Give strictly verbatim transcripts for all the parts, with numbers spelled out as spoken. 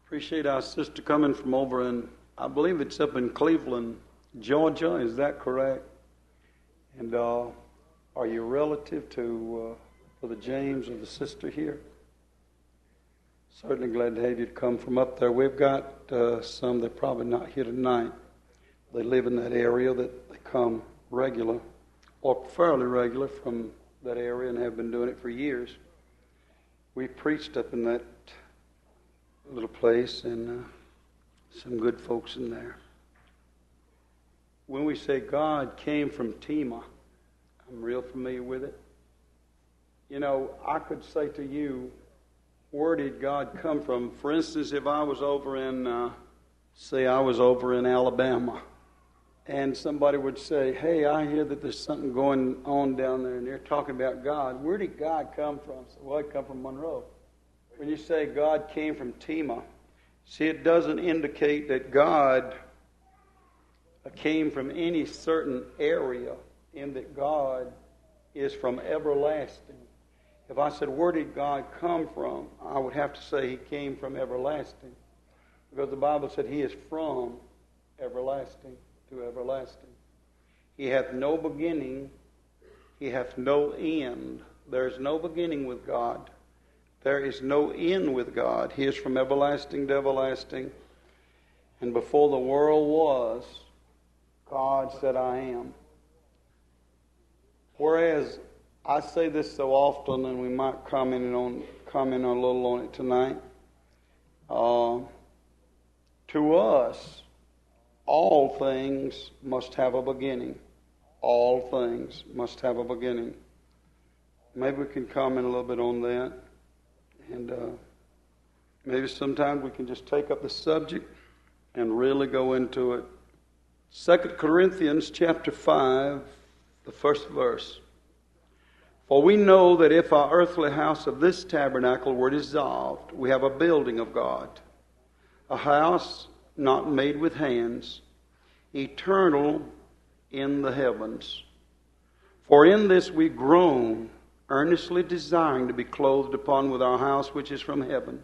Appreciate our sister coming from over in, I believe it's up in Cleveland, Georgia. Is that correct? And uh, are you relative to uh, Brother James or the sister here? Certainly glad to have you come from up there. We've got uh, some that are probably not here tonight. They live in that area, that they come regular or fairly regular from that area and have been doing it for years. We preached up in that little place, and uh, some good folks in there. When we say God came from Tema, I'm real familiar with it. You know, I could say to you, where did God come from? For instance, if I was over in, uh, say I was over in Alabama, and somebody would say, hey, I hear that there's something going on down there, and they're talking about God. Where did God come from? So, well, it come from Monroe. When you say God came from Tema, see, it doesn't indicate that God came from any certain area, in that God is from everlasting. If I said, where did God come from? I would have to say He came from everlasting. Because the Bible said He is from everlasting to everlasting. He hath no beginning, He hath no end. There is no beginning with God. There is no end with God. He is from everlasting to everlasting. And before the world was, God said, I am. Whereas, I say this so often, and we might comment on comment on a little on it tonight. Uh, to us, all things must have a beginning. All things must have a beginning. Maybe we can comment a little bit on that. And uh, maybe sometime we can just take up the subject and really go into it. Second Corinthians chapter five, the first verse. For we know that if our earthly house of this tabernacle were dissolved, we have a building of God, a house not made with hands, eternal in the heavens. For in this we groan, earnestly desiring to be clothed upon with our house which is from heaven.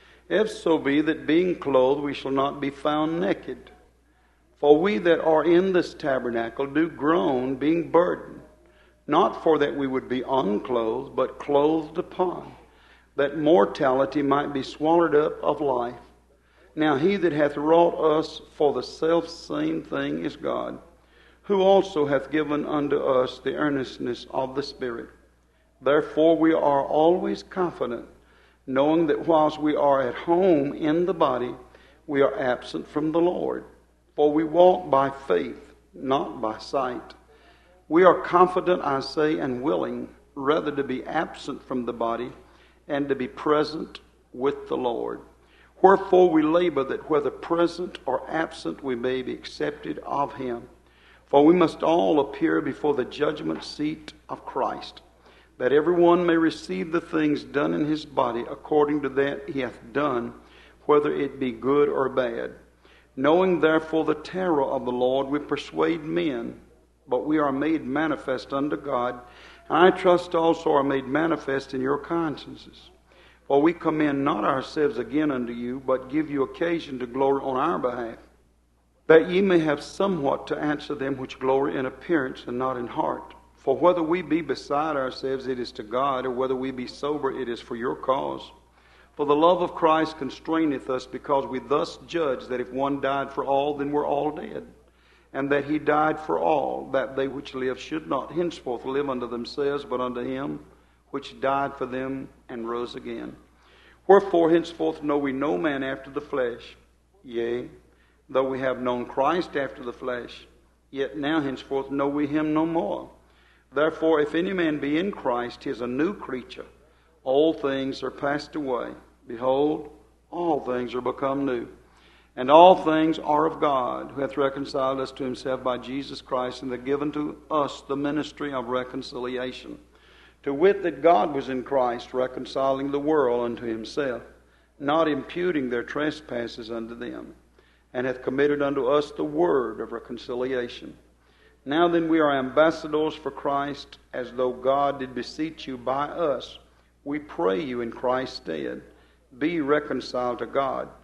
If so be that being clothed we shall not be found naked. For we that are in this tabernacle do groan, being burdened, not for that we would be unclothed, but clothed upon, that mortality might be swallowed up of life. Now He that hath wrought us for the selfsame thing is God, who also hath given unto us the earnestness of the Spirit. Therefore we are always confident, knowing that whilst we are at home in the body, we are absent from the Lord. For we walk by faith, not by sight. We are confident, I say, and willing, rather to be absent from the body, and to be present with the Lord. Wherefore we labor that whether present or absent we may be accepted of Him. For we must all appear before the judgment seat of Christ, that every one may receive the things done in his body according to that he hath done, whether it be good or bad. Knowing therefore the terror of the Lord, we persuade men, but we are made manifest unto God, and I trust also are made manifest in your consciences. For we commend not ourselves again unto you, but give you occasion to glory on our behalf, that ye may have somewhat to answer them which glory in appearance and not in heart. For whether we be beside ourselves, it is to God, or whether we be sober, it is for your cause. For the love of Christ constraineth us, because we thus judge that if one died for all, then we're all dead. And that He died for all, that they which live should not henceforth live unto themselves, but unto Him which died for them and rose again. Wherefore henceforth know we no man after the flesh. Yea, though we have known Christ after the flesh, yet now henceforth know we Him no more. Therefore, if any man be in Christ, he is a new creature. Old things are passed away. Behold, all things are become new. And all things are of God, who hath reconciled us to Himself by Jesus Christ, and hath given to us the ministry of reconciliation. To wit, that God was in Christ, reconciling the world unto Himself, not imputing their trespasses unto them, and hath committed unto us the word of reconciliation. Now then we are ambassadors for Christ, as though God did beseech you by us. We pray you in Christ's stead, be reconciled to God.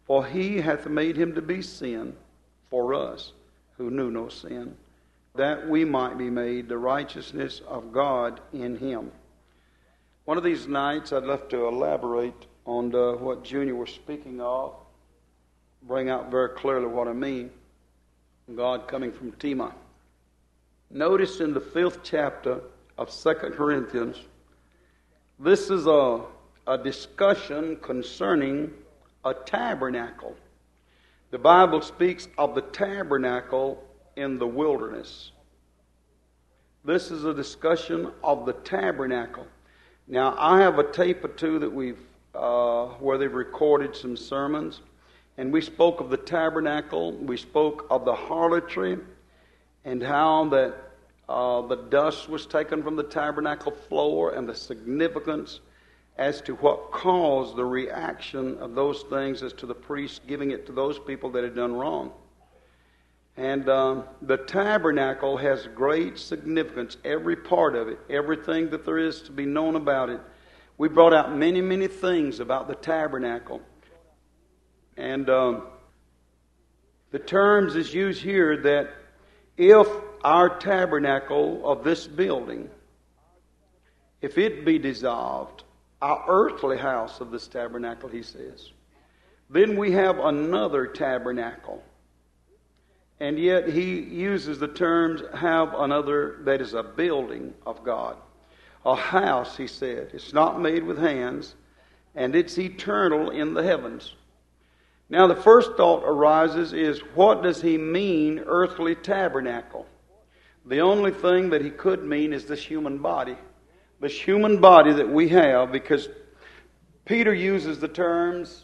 For he hath made him to be sin for us, who knew no sin, that we might be made the righteousness of God in him. One of these nights I'd love to elaborate on the, what Junior was speaking of, bring out very clearly what I mean. God coming from Tema. Notice in the fifth chapter of Second Corinthians, this is a, a discussion concerning a tabernacle. The Bible speaks of the tabernacle in the wilderness. This is a discussion of the tabernacle. Now, I have a tape or two that we've uh, where they've recorded some sermons, and we spoke of the tabernacle. We spoke of the harlotry, and how that uh, the dust was taken from the tabernacle floor, and the significance as to what caused the reaction of those things as to the priest giving it to those people that had done wrong. And um, the tabernacle has great significance, every part of it, everything that there is to be known about it. We brought out many, many things about the tabernacle. And um, the terms is used here that if our tabernacle of this building, if it be dissolved, our earthly house of this tabernacle, he says, then we have another tabernacle. And yet he uses the terms have another, that is a building of God. A house, he said. It's not made with hands, and it's eternal in the heavens. Now the first thought arises is, what does he mean, earthly tabernacle? The only thing that he could mean is this human body. This human body that we have, because Peter uses the terms,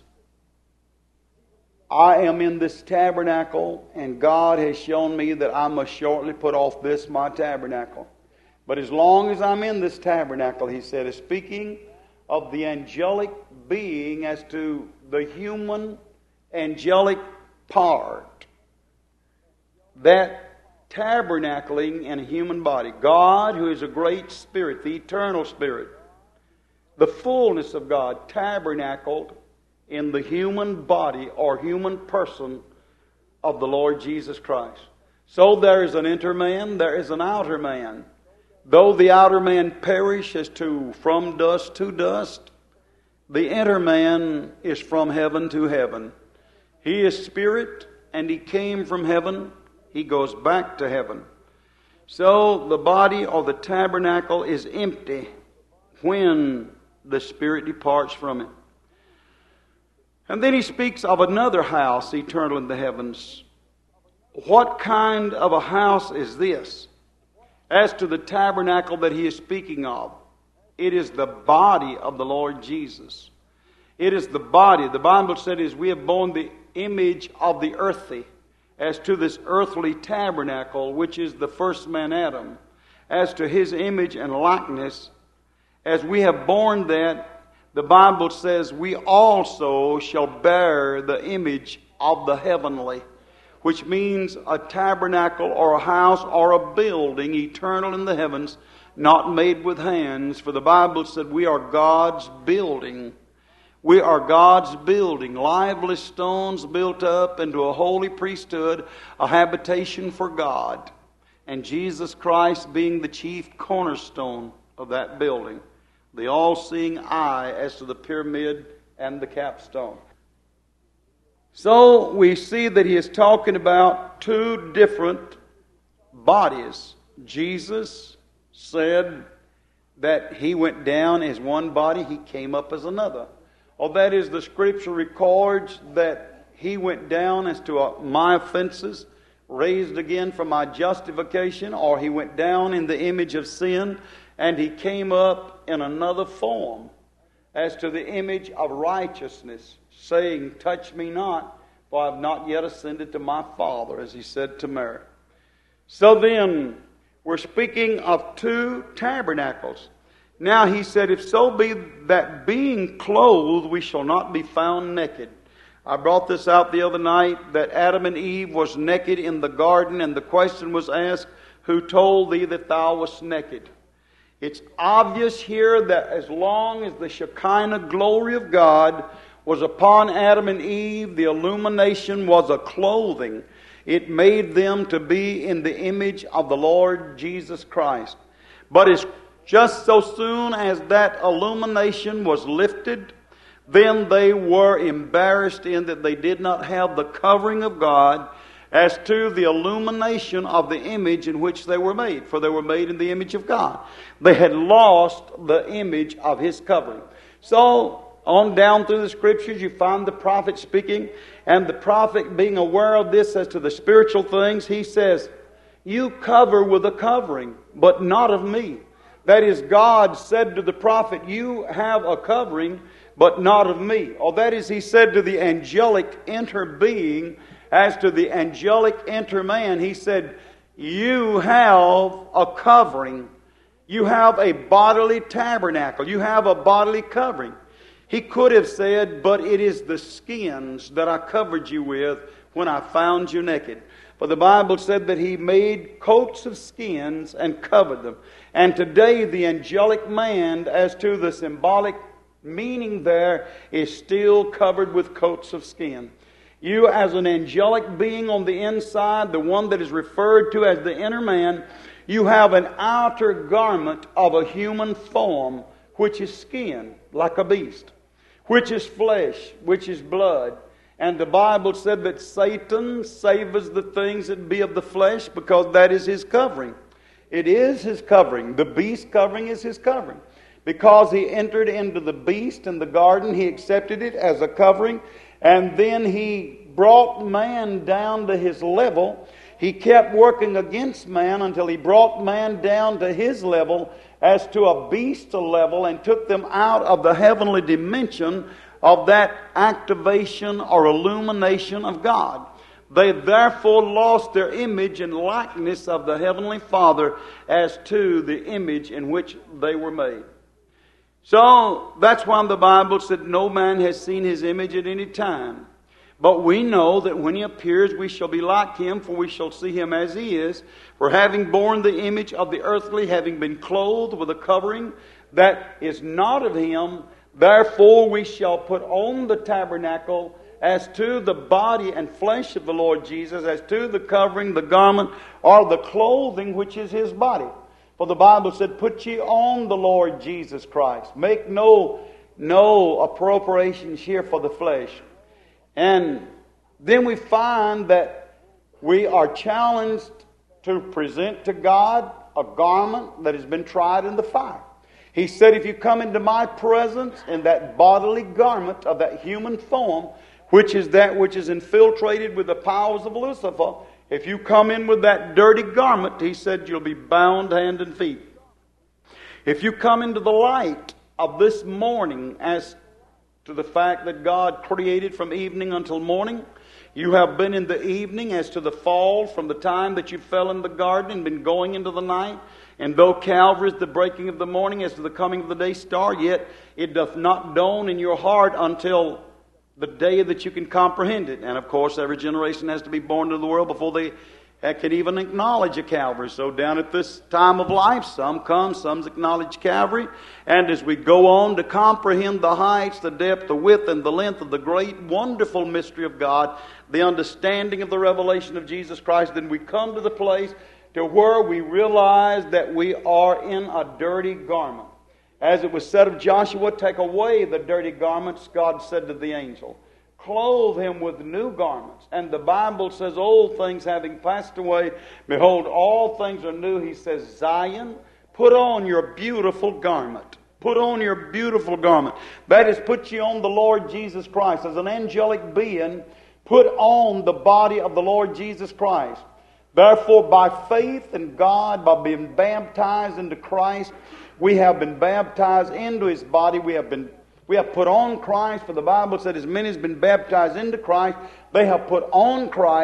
I am in this tabernacle, and God has shown me that I must shortly put off this my tabernacle. But as long as I'm in this tabernacle, he said, is speaking of the angelic being as to the human angelic part. That tabernacling in a human body. God, who is a great spirit, the eternal spirit, the fullness of God, tabernacled in the human body or human person of the Lord Jesus Christ. So there is an inner man, there is an outer man. Though the outer man perish as to from dust to dust, the inner man is from heaven to heaven. He is spirit, and he came from heaven. He goes back to heaven. So the body or the tabernacle is empty when the spirit departs from it. And then he speaks of another house eternal in the heavens. What kind of a house is this? As to the tabernacle that he is speaking of, it is the body of the Lord Jesus. It is the body. The Bible said is we have borne the image of the earthy. As to this earthly tabernacle, which is the first man Adam, as to his image and likeness, as we have borne that, the Bible says we also shall bear the image of the heavenly, which means a tabernacle or a house or a building eternal in the heavens, not made with hands. For the Bible said we are God's building. We are God's building, lively stones built up into a holy priesthood, a habitation for God, and Jesus Christ being the chief cornerstone of that building, the all-seeing eye as to the pyramid and the capstone. So we see that he is talking about two different bodies. Jesus said that he went down as one body, he came up as another. Or that is, the Scripture records that he went down as to uh, my offenses, raised again for my justification, or he went down in the image of sin, and he came up in another form as to the image of righteousness, saying, touch me not, for I have not yet ascended to my Father, as he said to Mary. So then, we're speaking of two tabernacles. Now he said, if so be that being clothed, we shall not be found naked. I brought this out the other night, that Adam and Eve was naked in the garden, and the question was asked, who told thee that thou wast naked? It's obvious here that as long as the Shekinah glory of God was upon Adam and Eve. The illumination was a clothing. It made them to be in the image of the Lord Jesus Christ. But it's just so soon as that illumination was lifted, then they were embarrassed in that they did not have the covering of God as to the illumination of the image in which they were made, for they were made in the image of God. They had lost the image of His covering. So, on down through the Scriptures, you find the prophet speaking, and the prophet being aware of this as to the spiritual things, he says, "You cover with a covering, but not of me." That is, God said to the prophet, "You have a covering, but not of me." Or that is, He said to the angelic inner being, as to the angelic inner man, He said, "You have a covering. You have a bodily tabernacle. You have a bodily covering." He could have said, "But it is the skins that I covered you with when I found you naked." For the Bible said that He made coats of skins and covered them. And today the angelic man, as to the symbolic meaning there, is still covered with coats of skin. You, as an angelic being on the inside, the one that is referred to as the inner man, you have an outer garment of a human form, which is skin, like a beast, which is flesh, which is blood. And the Bible said that Satan savors the things that be of the flesh, because that is his covering. It is his covering. The beast covering is his covering. Because he entered into the beast in the garden, he accepted it as a covering. And then he brought man down to his level. He kept working against man until he brought man down to his level, as to a beast level, and took them out of the heavenly dimension of that activation or illumination of God. They therefore lost their image and likeness of the Heavenly Father as to the image in which they were made. So that's why the Bible said no man has seen His image at any time. But we know that when He appears, we shall be like Him, for we shall see Him as He is. For having borne the image of the earthly, having been clothed with a covering that is not of Him, therefore we shall put on the tabernacle as to the body and flesh of the Lord Jesus, as to the covering, the garment, or the clothing which is His body. For the Bible said, "Put ye on the Lord Jesus Christ." Make no, no appropriations here for the flesh. And then we find that we are challenged to present to God a garment that has been tried in the fire. He said, "If you come into my presence in that bodily garment of that human form, which is that which is infiltrated with the powers of Lucifer, if you come in with that dirty garment," He said, "you'll be bound hand and feet. If you come into the light of this morning as to the fact that God created from evening until morning, you have been in the evening as to the fall from the time that you fell in the garden and been going into the night. And though Calvary is the breaking of the morning as to the coming of the day star, yet it doth not dawn in your heart until the day that you can comprehend it." And of course, every generation has to be born into the world before they can even acknowledge a Calvary. So down at this time of life, some come, some acknowledge Calvary. And as we go on to comprehend the heights, the depth, the width, and the length of the great, wonderful mystery of God, the understanding of the revelation of Jesus Christ, then we come to the place to where we realize that we are in a dirty garment. As it was said of Joshua, "Take away the dirty garments," God said to the angel. "Clothe him with new garments." And the Bible says, "Old things having passed away, behold, all things are new." He says, "Zion, put on your beautiful garment." Put on your beautiful garment. That is, put you on the Lord Jesus Christ. As an angelic being, put on the body of the Lord Jesus Christ. Therefore, by faith in God, by being baptized into Christ, we have been baptized into His body. We have been We have put on Christ, for the Bible said, "As many as have been baptized into Christ, they have put on Christ."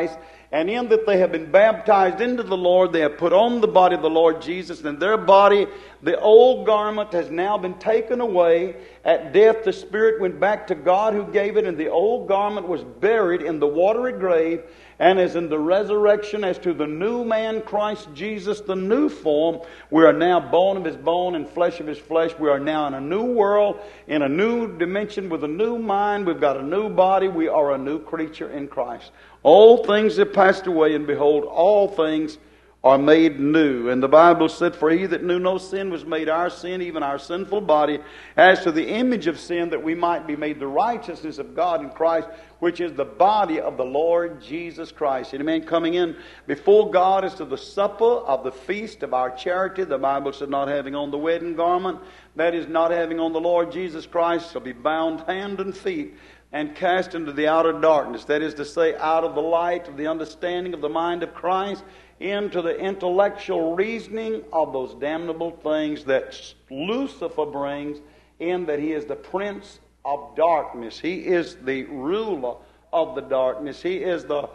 And in that they have been baptized into the Lord, they have put on the body of the Lord Jesus. And their body, the old garment, has now been taken away. At death, the spirit went back to God who gave it, and the old garment was buried in the watery grave. And as in the resurrection, as to the new man, Christ Jesus, the new form, we are now bone of his bone and flesh of his flesh. We are now in a new world, in a new dimension, with a new mind. We've got a new body. We are a new creature in Christ. All things have passed away, and behold, all things are made new. And the Bible said, for he that knew no sin was made our sin, even our sinful body, as to the image of sin, that we might be made the righteousness of God in Christ, which is the body of the Lord Jesus Christ. Amen. Coming in before God is to the supper of the feast of our charity. The Bible said, not having on the wedding garment, that is, not having on the Lord Jesus Christ, shall be bound hand and feet and cast into the outer darkness. That is to say, out of the light of the understanding of the mind of Christ, into the intellectual reasoning of those damnable things that Lucifer brings, in that he is the prince of darkness. He is the ruler of the darkness. He is the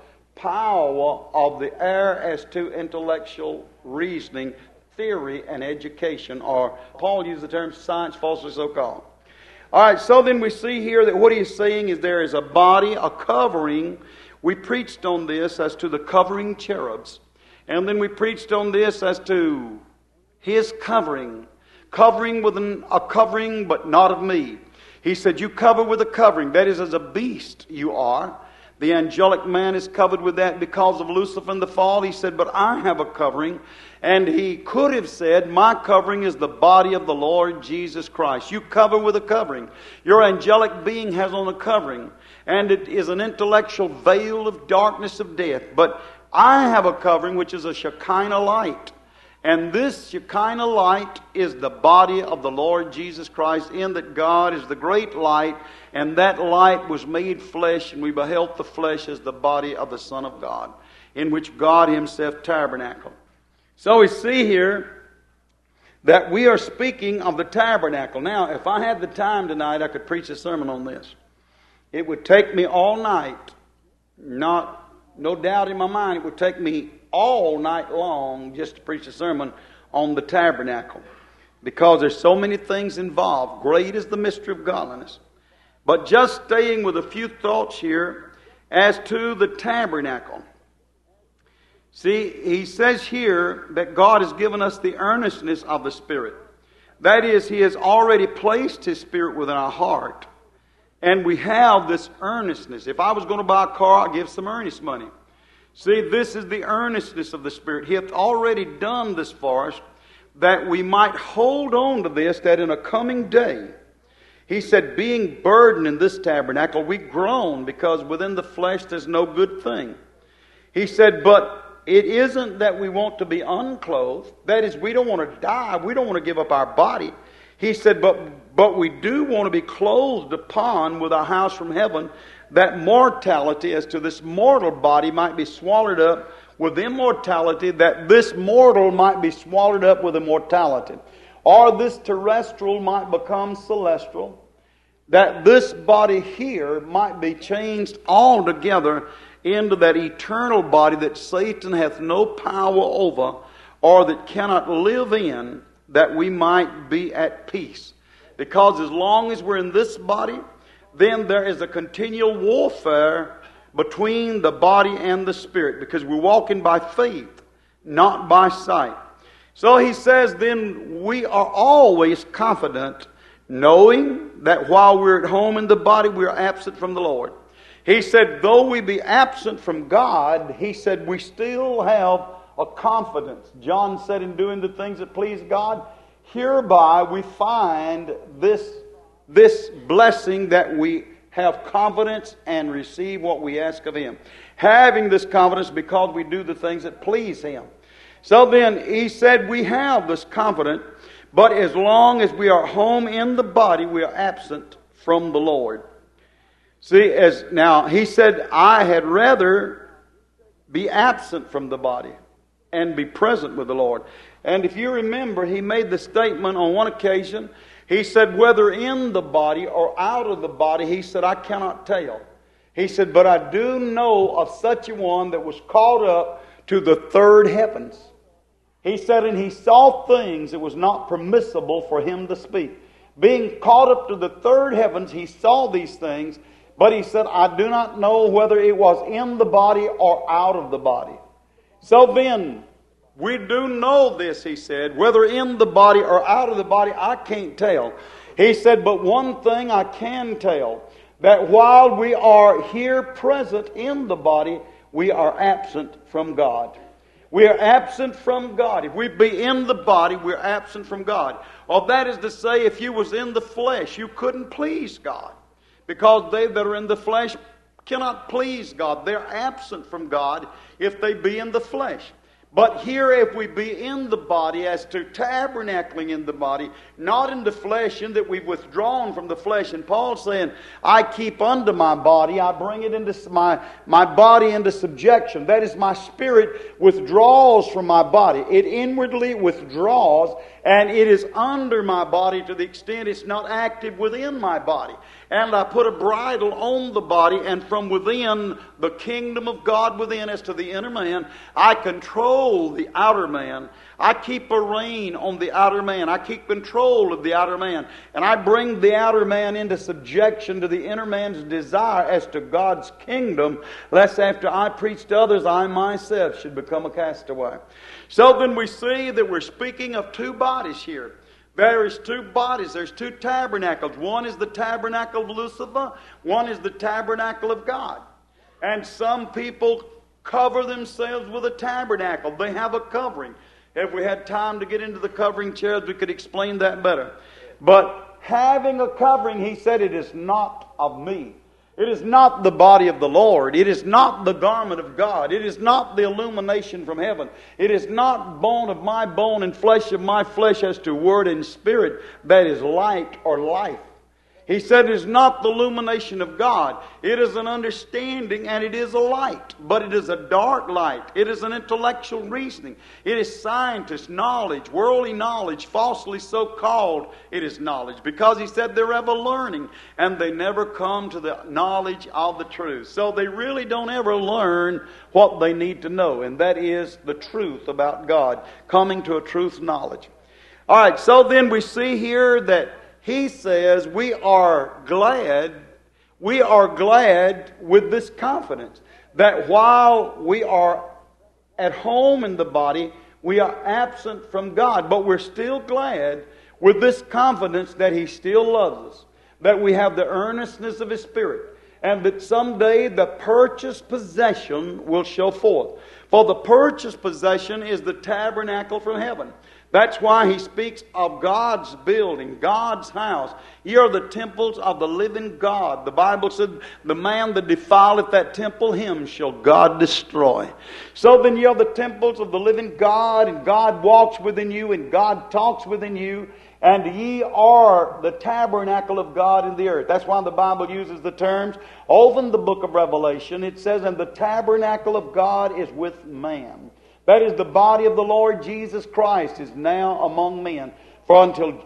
power of the air as to intellectual reasoning, theory, and education, or Paul used the term science, falsely so called. All right, so then we see here that what he's saying is there is a body, a covering. We preached on this as to the covering cherubs. And then we preached on this as to his covering. Covering with an, a covering, but not of me. He said, you cover with a covering. That is, as a beast you are. The angelic man is covered with that because of Lucifer and the fall. He said, but I have a covering. And he could have said, my covering is the body of the Lord Jesus Christ. You cover with a covering. Your angelic being has on a covering. And it is an intellectual veil of darkness of death. But I have a covering which is a Shekinah light. And this Shekinah light is the body of the Lord Jesus Christ, in that God is the great light, and that light was made flesh, and we beheld the flesh as the body of the Son of God, in which God himself tabernacled. So we see here that we are speaking of the tabernacle. Now, if I had the time tonight, I could preach a sermon on this. It would take me all night. Not, no doubt in my mind, it would take me all night long just to preach a sermon on the tabernacle, because there's so many things involved. Great is the mystery of godliness. But just staying with a few thoughts here as to the tabernacle. See, he says here that God has given us the earnestness of the Spirit. That is, he has already placed his Spirit within our heart. And we have this earnestness. If I was going to buy a car, I'd give some earnest money. See, this is the earnestness of the Spirit. He hath already done this for us, that we might hold on to this, that in a coming day, he said, being burdened in this tabernacle, we groan, because within the flesh there's no good thing. He said, but it isn't that we want to be unclothed. That is, we don't want to die. We don't want to give up our body. He said, but, but we do want to be clothed upon with our house from heaven, that mortality as to this mortal body might be swallowed up with immortality, that this mortal might be swallowed up with immortality. Or this terrestrial might become celestial, that this body here might be changed altogether into that eternal body that Satan hath no power over, or that cannot live in, that we might be at peace. Because as long as we're in this body, then there is a continual warfare between the body and the spirit, because we're walking by faith, not by sight. So he says, then we are always confident, knowing that while we're at home in the body, we are absent from the Lord. He said, though we be absent from God, he said, we still have a confidence. John said, in doing the things that please God, hereby we find this This blessing, that we have confidence and receive what we ask of him. Having this confidence because we do the things that please him. So then he said we have this confidence, but as long as we are home in the body, we are absent from the Lord. See, as now he said, I had rather be absent from the body and be present with the Lord. And if you remember, he made the statement on one occasion. He said, whether in the body or out of the body, he said, I cannot tell. He said, but I do know of such a one that was caught up to the third heavens. He said, and he saw things it was not permissible for him to speak. Being caught up to the third heavens, he saw these things, but he said, I do not know whether it was in the body or out of the body. So then, we do know this, he said, whether in the body or out of the body, I can't tell. He said, but one thing I can tell, that while we are here present in the body, we are absent from God. We are absent from God. If we be in the body, we're absent from God. Or that is to say, if you was in the flesh, you couldn't please God. Because they that are in the flesh cannot please God. They're absent from God if they be in the flesh. But here, if we be in the body, as to tabernacling in the body, not in the flesh, in that we've withdrawn from the flesh. And Paul's saying, I keep under my body, I bring it into my, my body into subjection. That is, my spirit withdraws from my body. It inwardly withdraws, and it is under my body to the extent it's not active within my body. And I put a bridle on the body, and from within, the kingdom of God within, as to the inner man, I control the outer man. I keep a rein on the outer man. I keep control of the outer man. And I bring the outer man into subjection to the inner man's desire as to God's kingdom, lest after I preach to others, I myself should become a castaway. So then we see that we're speaking of two bodies here. There is two bodies. There's two tabernacles. One is the tabernacle of Lucifer. One is the tabernacle of God. And some people cover themselves with a tabernacle. They have a covering. If we had time to get into the covering chairs, we could explain that better. But having a covering, he said, it is not of me. It is not the body of the Lord. It is not the garment of God. It is not the illumination from heaven. It is not bone of my bone and flesh of my flesh, as to word and spirit, that is light or life. He said it is not the illumination of God. It is an understanding, and it is a light. But it is a dark light. It is an intellectual reasoning. It is scientist knowledge, worldly knowledge, falsely so called. It is knowledge. Because he said they're ever learning, and they never come to the knowledge of the truth. So they really don't ever learn what they need to know, and that is the truth about God, coming to a truth knowledge. All right, so then we see here that he says we are glad, we are glad with this confidence that while we are at home in the body, we are absent from God. But we're still glad with this confidence that He still loves us, that we have the earnestness of His Spirit, and that someday the purchased possession will show forth. For the purchased possession is the tabernacle from heaven. That's why he speaks of God's building, God's house. Ye are the temples of the living God. The Bible said, the man that defileth that temple, him shall God destroy. So then ye are the temples of the living God, and God walks within you, and God talks within you, and ye are the tabernacle of God in the earth. That's why the Bible uses the terms. Over in the book of Revelation, it says, and the tabernacle of God is with man. That is, the body of the Lord Jesus Christ is now among men. For until,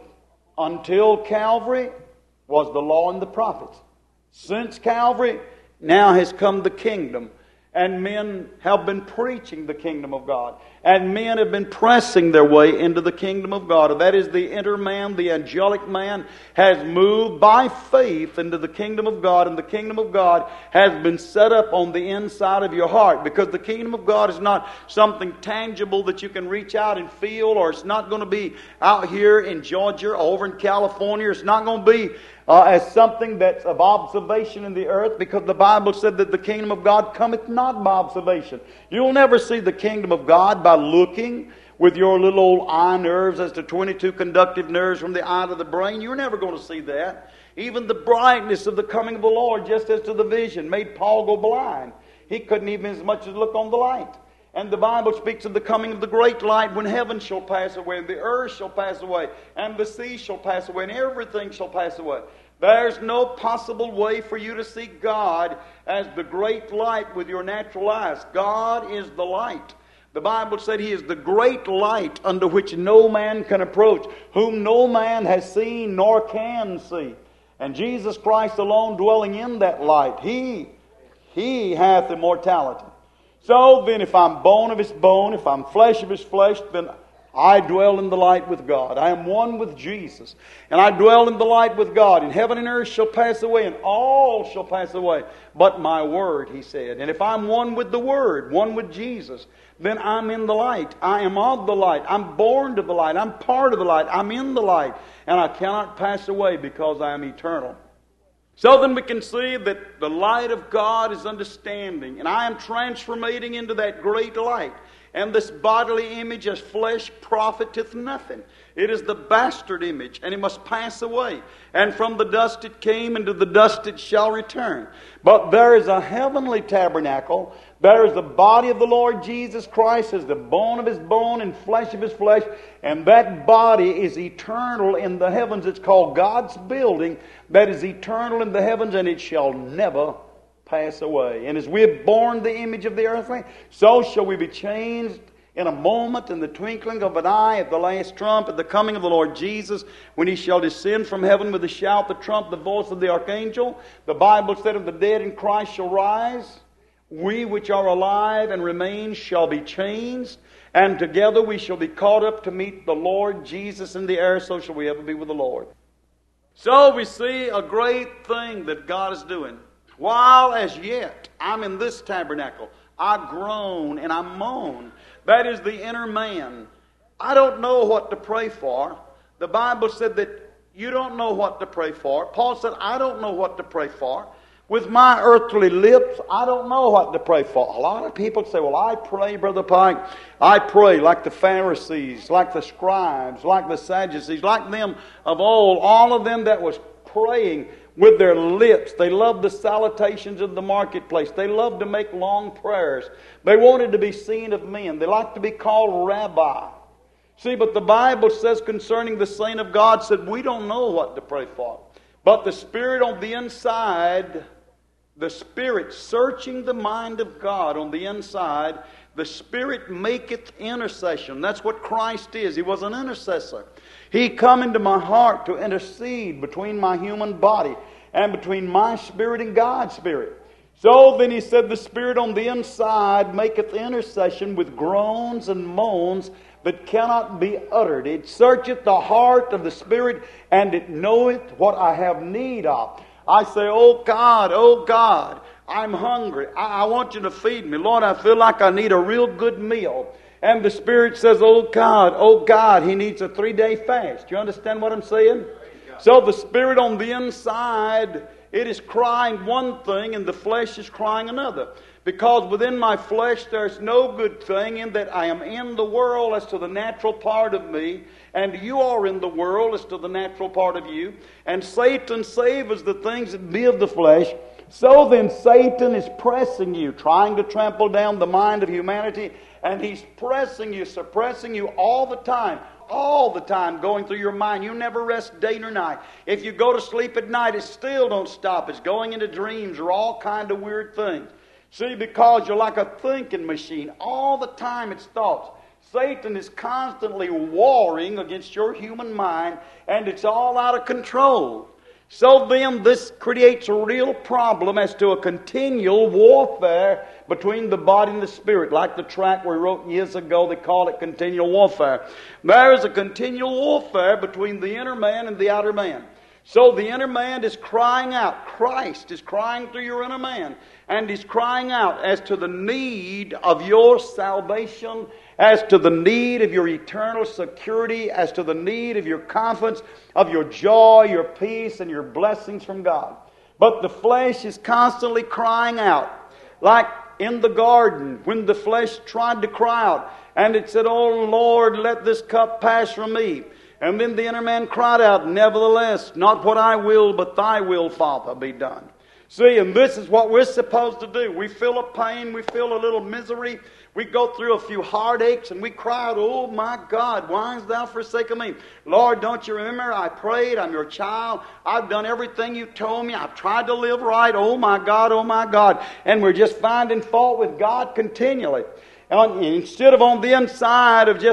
until Calvary was the law and the prophets. Since Calvary, now has come the kingdom. And men have been preaching the kingdom of God. And men have been pressing their way into the kingdom of God. And that is, the inner man, the angelic man, has moved by faith into the kingdom of God. And the kingdom of God has been set up on the inside of your heart. Because the kingdom of God is not something tangible that you can reach out and feel. Or it's not going to be out here in Georgia or over in California. It's not going to be Uh, as something that's of observation in the earth, because the Bible said that the kingdom of God cometh not by observation. You'll never see the kingdom of God by looking with your little old eye nerves as to twenty-two conductive nerves from the eye to the brain. You're never going to see that. Even the brightness of the coming of the Lord, just as to the vision, made Paul go blind. He couldn't even as much as look on the light. And the Bible speaks of the coming of the great light, when heaven shall pass away, and the earth shall pass away, and the sea shall pass away, and everything shall pass away. There's no possible way for you to see God as the great light with your natural eyes. God is the light. The Bible said He is the great light under which no man can approach, whom no man has seen nor can see. And Jesus Christ alone dwelling in that light, He He hath immortality. So then if I'm bone of his bone, if I'm flesh of his flesh, then I dwell in the light with God. I am one with Jesus. And I dwell in the light with God. And heaven and earth shall pass away, and all shall pass away. But my word, he said. And if I'm one with the Word, one with Jesus, then I'm in the light. I am of the light. I'm born to the light. I'm part of the light. I'm in the light. And I cannot pass away because I am eternal. So then we can see that the light of God is understanding. And I am transformating into that great light. And this bodily image as flesh profiteth nothing. It is the bastard image, and it must pass away. And from the dust it came, and to the dust it shall return. But there is a heavenly tabernacle. There is the body of the Lord Jesus Christ as the bone of his bone and flesh of his flesh. And that body is eternal in the heavens. It's called God's building that is eternal in the heavens, and it shall never pass away. And as we have borne the image of the earthly, so shall we be changed in a moment, in the twinkling of an eye, at the last trump, at the coming of the Lord Jesus, when he shall descend from heaven with a shout, the trump, the voice of the archangel. The Bible said, of the dead in Christ shall rise. We which are alive and remain shall be changed, and together we shall be caught up to meet the Lord Jesus in the air, so shall we ever be with the Lord. So we see a great thing that God is doing. While as yet I'm in this tabernacle, I groan and I moan. That is the inner man. I don't know what to pray for. The Bible said that you don't know what to pray for. Paul said, I don't know what to pray for. With my earthly lips, I don't know what to pray for. A lot of people say, well, I pray, Brother Pike. I pray like the Pharisees, like the scribes, like the Sadducees, like them of old. All of them that was praying with their lips. They loved the salutations of the marketplace. They loved to make long prayers. They wanted to be seen of men. They liked to be called rabbi. See, but the Bible says concerning the saint of God, said we don't know what to pray for. But the Spirit on the inside, the Spirit searching the mind of God on the inside, the Spirit maketh intercession. That's what Christ is. He was an intercessor. He come into my heart to intercede between my human body and between my spirit and God's Spirit. So then he said, the Spirit on the inside maketh intercession with groans and moans that cannot be uttered. It searcheth the heart of the Spirit, and it knoweth what I have need of. I say, oh God, oh God, I'm hungry. I, I want you to feed me. Lord, I feel like I need a real good meal. And the Spirit says, oh God, oh God, he needs a three-day fast. Do you understand what I'm saying? So the Spirit on the inside, it is crying one thing and the flesh is crying another. Because within my flesh there's no good thing, in that I am in the world as to the natural part of me, and you are in the world as to the natural part of you. And Satan savors the things that be of the flesh. So then Satan is pressing you, trying to trample down the mind of humanity, and he's pressing you, suppressing you all the time. All the time going through your mind. You never rest day nor night. If you go to sleep at night, it still don't stop. It's going into dreams or all kind of weird things. See, because you're like a thinking machine. All the time it's thoughts. Satan is constantly warring against your human mind, and it's all out of control. So then this creates a real problem as to a continual warfare between the body and the spirit. Like the tract we wrote years ago, they called it continual warfare. There is a continual warfare between the inner man and the outer man. So the inner man is crying out. Christ is crying through your inner man. And he's crying out as to the need of your salvation, as to the need of your eternal security, as to the need of your confidence, of your joy, your peace, and your blessings from God. But the flesh is constantly crying out. Like in the garden, when the flesh tried to cry out, and it said, oh Lord, let this cup pass from me. And then the inner man cried out, nevertheless, not what I will, but thy will, Father, be done. See, and this is what we're supposed to do. We feel a pain, we feel a little misery, we go through a few heartaches, and we cry out, oh my God, why hast thou forsaken me? Lord, don't you remember? I prayed, I'm your child, I've done everything you told me, I've tried to live right, oh my God, oh my God. And we're just finding fault with God continually. And instead of on the inside of just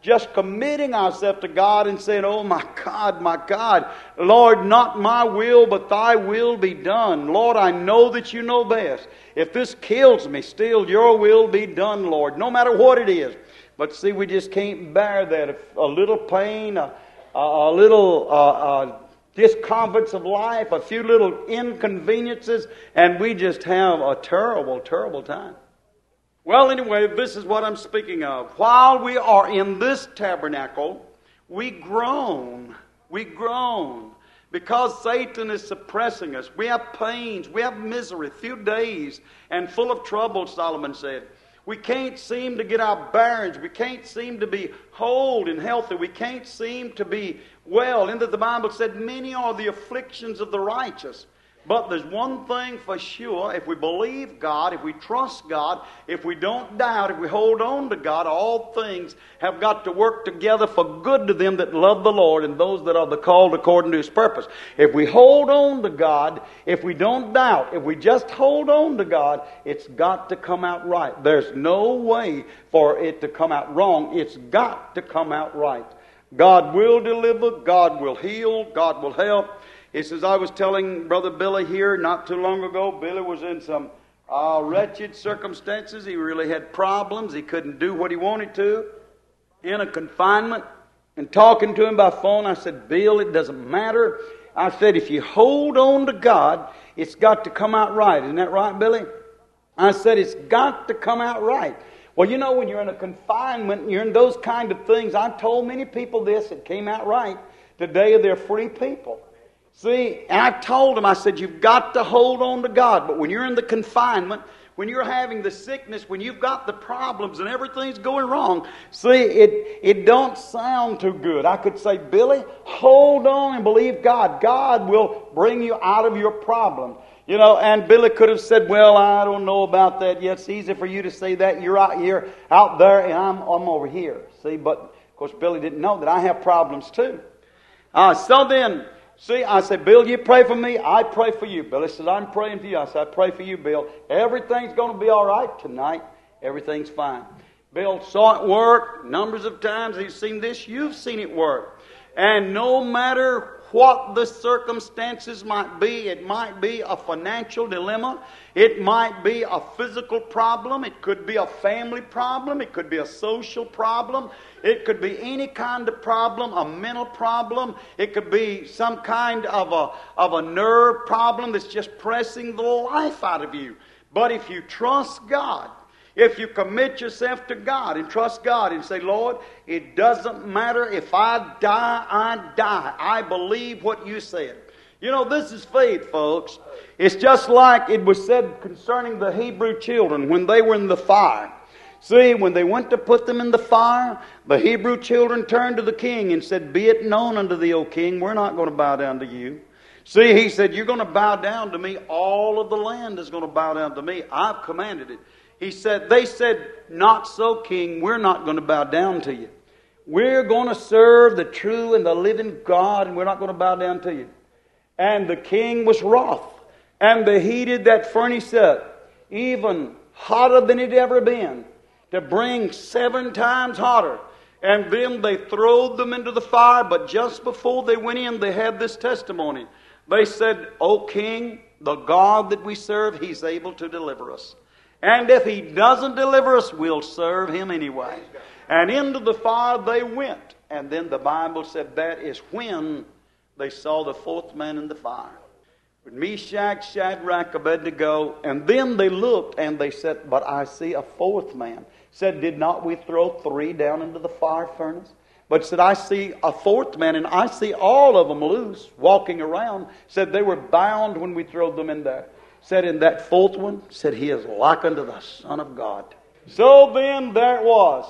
just committing ourselves to God and saying, oh my God, my God, Lord, not my will, but thy will be done. Lord, I know that you know best. If this kills me, still your will be done, Lord, no matter what it is. But see, we just can't bear that. If a little pain, a, a, a little uh, uh, discomforts of life, a few little inconveniences, and we just have a terrible, terrible time. Well, anyway, this is what I'm speaking of. While we are in this tabernacle, we groan. We groan because Satan is suppressing us. We have pains. We have misery. Few days and full of trouble, Solomon said. We can't seem to get our bearings. We can't seem to be whole and healthy. We can't seem to be well. And that the Bible said, many are the afflictions of the righteous. But there's one thing for sure. If we believe God, if we trust God, if we don't doubt, if we hold on to God, all things have got to work together for good to them that love the Lord and those that are the called according to His purpose. If we hold on to God, if we don't doubt, if we just hold on to God, it's got to come out right. There's no way for it to come out wrong. It's got to come out right. God will deliver. God will heal. God will help. He says, I was telling Brother Billy here not too long ago, Billy was in some uh, wretched circumstances. He really had problems. He couldn't do what he wanted to in a confinement. And talking to him by phone, I said, Bill, it doesn't matter. I said, if you hold on to God, it's got to come out right. Isn't that right, Billy? I said, it's got to come out right. Well, you know, when you're in a confinement, you're in those kind of things. I've told many people this. It came out right. Today they're free people. See, and I told them, I said, you've got to hold on to God. But when you're in the confinement, when you're having the sickness, when you've got the problems and everything's going wrong, see, it, it don't sound too good. I could say, Billy, hold on and believe God. God will bring you out of your problem. You know, and Billy could have said, well, I don't know about that yet. It's easy for you to say that. You're out here, out there, and I'm, I'm over here. See, but, of course, Billy didn't know that I have problems too. Uh, so then... See, I said, Bill, you pray for me, I pray for you. Billy said, I'm praying for you. I said, I pray for you, Bill. Everything's going to be all right tonight. Everything's fine. Bill saw it work. Numbers of times he's seen this. You've seen it work. And no matter what the circumstances might be, it might be a financial dilemma. It might be a physical problem. It could be a family problem. It could be a social problem. It could be any kind of problem, a mental problem. It could be some kind of a, of a nerve problem that's just pressing the life out of you. But if you trust God, if you commit yourself to God and trust God and say, Lord, it doesn't matter if I die, I die. I believe what you said. You know, this is faith, folks. It's just like it was said concerning the Hebrew children when they were in the fire. See, when they went to put them in the fire, the Hebrew children turned to the king and said, be it known unto thee, O king, we're not going to bow down to you. See, he said, you're going to bow down to me. All of the land is going to bow down to me. I've commanded it. He said, they said, not so, king. We're not going to bow down to you. We're going to serve the true and the living God, and we're not going to bow down to you. And the king was wroth, and they heated that furnace up, even hotter than it ever been, to bring seven times hotter. And then they throwed them into the fire, but just before they went in, they had this testimony. They said, O king, the God that we serve, He's able to deliver us. And if He doesn't deliver us, we'll serve Him anyway. And into the fire they went. And then the Bible said that is when they saw the fourth man in the fire. With Meshach, Shadrach, Abednego. And then they looked and they said, but I see a fourth man. Said, did not we throw three down into the fire furnace? But said, I see a fourth man, and I see all of them loose, walking around. Said, they were bound when we threw them in there. Said, in that fourth one, said, he is like unto the Son of God. So then there it was.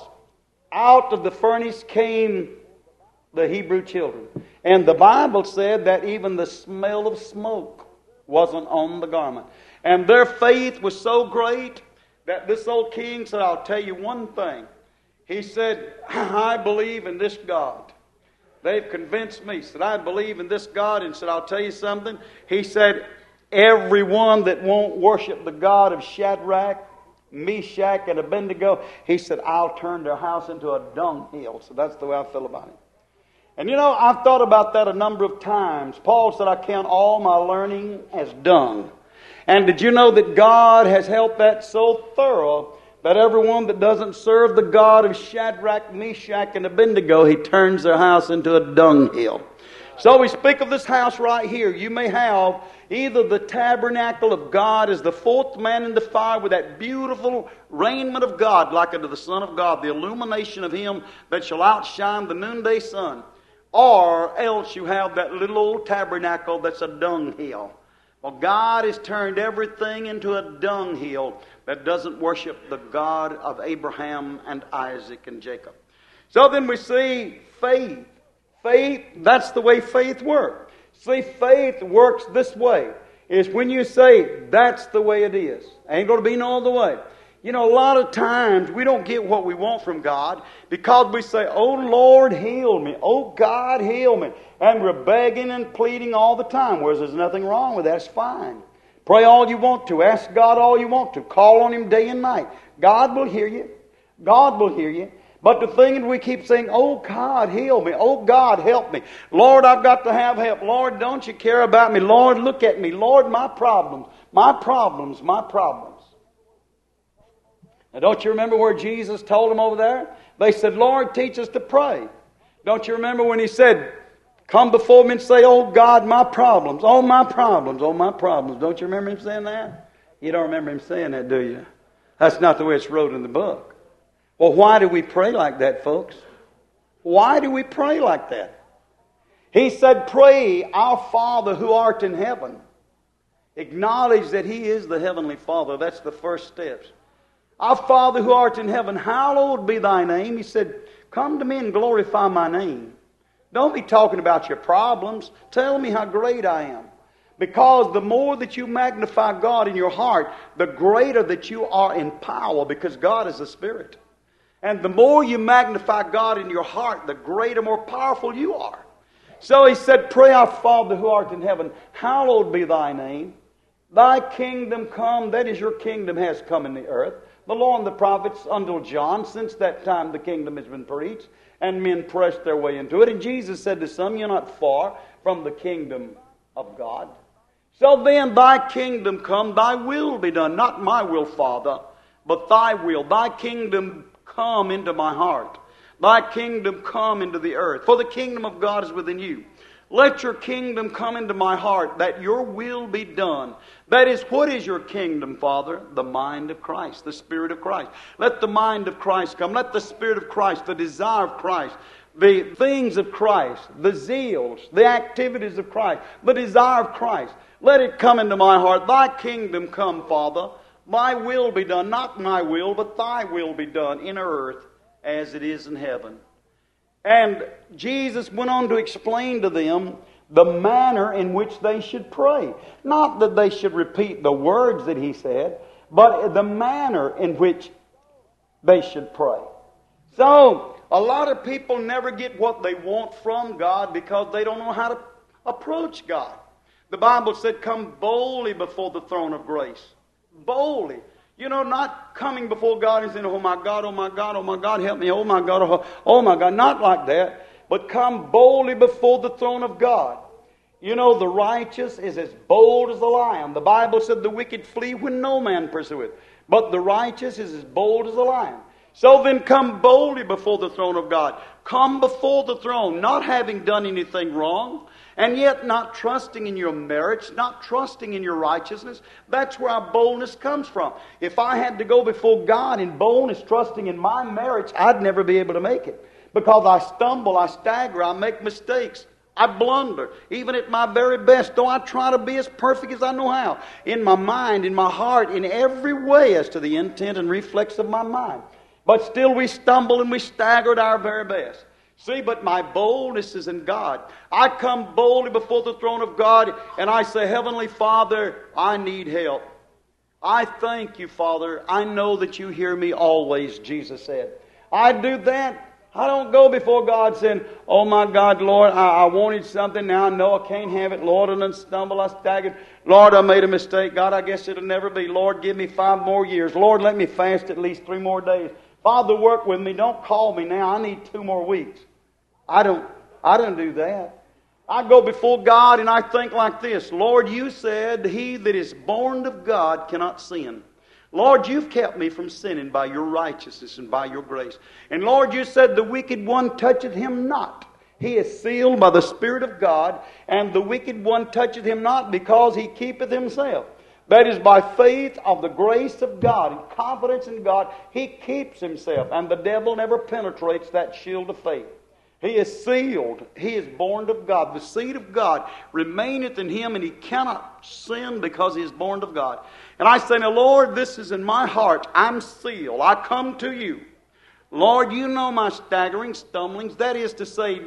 Out of the furnace came the Hebrew children. And the Bible said that even the smell of smoke wasn't on the garment. And their faith was so great that this old king said, I'll tell you one thing. He said, I believe in this God. They've convinced me. He said, I believe in this God. And said, I'll tell you something. He said, everyone that won't worship the God of Shadrach, Meshach, and Abednego, he said, I'll turn their house into a dunghill. So that's the way I feel about it. And you know, I've thought about that a number of times. Paul said, I count all my learning as dung. And did you know that God has helped that so thorough that everyone that doesn't serve the God of Shadrach, Meshach, and Abednego, he turns their house into a dunghill. So we speak of this house right here. You may have either the tabernacle of God as the fourth man in the fire with that beautiful raiment of God like unto the Son of God, the illumination of Him that shall outshine the noonday sun. Or else you have that little old tabernacle that's a dunghill. Well, God has turned everything into a dunghill that doesn't worship the God of Abraham and Isaac and Jacob. So then we see faith. Faith, that's the way faith works. See, faith works this way. Is when you say, that's the way it is. Ain't going to be no other way. You know, a lot of times we don't get what we want from God because we say, oh Lord, heal me. Oh God, heal me. And we're begging and pleading all the time. Whereas there's nothing wrong with that. It's fine. Pray all you want to. Ask God all you want to. Call on Him day and night. God will hear you. God will hear you. But the thing is, we keep saying, oh God, heal me. Oh God, help me. Lord, I've got to have help. Lord, don't you care about me? Lord, look at me. Lord, my problems. My problems. My problems. Now, don't you remember where Jesus told them over there? They said, Lord, teach us to pray. Don't you remember when He said, come before me and say, oh God, my problems. Oh, my problems. Oh, my problems. Don't you remember Him saying that? You don't remember Him saying that, do you? That's not the way it's wrote in the book. Well, why do we pray like that, folks? Why do we pray like that? He said, pray, our Father who art in heaven. Acknowledge that He is the Heavenly Father. That's the first steps. Our Father who art in heaven, hallowed be Thy name. He said, come to me and glorify My name. Don't be talking about your problems. Tell me how great I am. Because the more that you magnify God in your heart, the greater that you are in power, because God is a Spirit. And the more you magnify God in your heart, the greater, more powerful you are. So He said, pray, our Father who art in heaven, hallowed be Thy name. Thy kingdom come, that is, your kingdom has come in the earth. The law and the prophets until John, since that time the kingdom has been preached, and men pressed their way into it. And Jesus said to some, you're not far from the kingdom of God. So then, Thy kingdom come, Thy will be done. Not my will, Father, but Thy will. Thy kingdom come into my heart. Thy kingdom come into the earth. For the kingdom of God is within you. Let your kingdom come into my heart, that your will be done. That is, what is your kingdom, Father? The mind of Christ, the Spirit of Christ. Let the mind of Christ come. Let the Spirit of Christ, the desire of Christ, the things of Christ, the zeals, the activities of Christ, the desire of Christ, let it come into my heart. Thy kingdom come, Father. Thy will be done. Not my will, but Thy will be done in earth as it is in heaven. And Jesus went on to explain to them the manner in which they should pray. Not that they should repeat the words that He said, but the manner in which they should pray. So, a lot of people never get what they want from God because they don't know how to approach God. The Bible said, come boldly before the throne of grace. Boldly. You know, not coming before God and saying, oh my God, oh my God, oh my God, help me, oh my God, oh, oh my God. Not like that, but come boldly before the throne of God. You know, the righteous is as bold as a lion. The Bible said the wicked flee when no man pursueth, but the righteous is as bold as a lion. So then come boldly before the throne of God. Come before the throne, not having done anything wrong, and yet not trusting in your merits, not trusting in your righteousness. That's where our boldness comes from. If I had to go before God in boldness, trusting in my merits, I'd never be able to make it. Because I stumble, I stagger, I make mistakes, I blunder. Even at my very best, though I try to be as perfect as I know how. In my mind, in my heart, in every way as to the intent and reflex of my mind. But still we stumble and we stagger at our very best. See, but my boldness is in God. I come boldly before the throne of God and I say, Heavenly Father, I need help. I thank you, Father. I know that you hear me always, Jesus said. I do that. I don't go before God saying, oh my God, Lord, I, I wanted something. Now I know I can't have it. Lord, I done stumbled, I staggered. Lord, I made a mistake. God, I guess it'll never be. Lord, give me five more years. Lord, let me fast at least three more days. Father, work with me. Don't call me now. I need two more weeks. I don't, I don't do that. I go before God and I think like this. Lord, you said, he that is born of God cannot sin. Lord, you've kept me from sinning by your righteousness and by your grace. And Lord, you said the wicked one toucheth him not. He is sealed by the Spirit of God, and the wicked one toucheth him not, because he keepeth himself. That is, by faith of the grace of God and confidence in God, he keeps himself, and the devil never penetrates that shield of faith. He is sealed. He is born of God. The seed of God remaineth in him, and he cannot sin because he is born of God. And I say, now, Lord, this is in my heart. I'm sealed. I come to you. Lord, you know my staggering, stumblings. That is to say,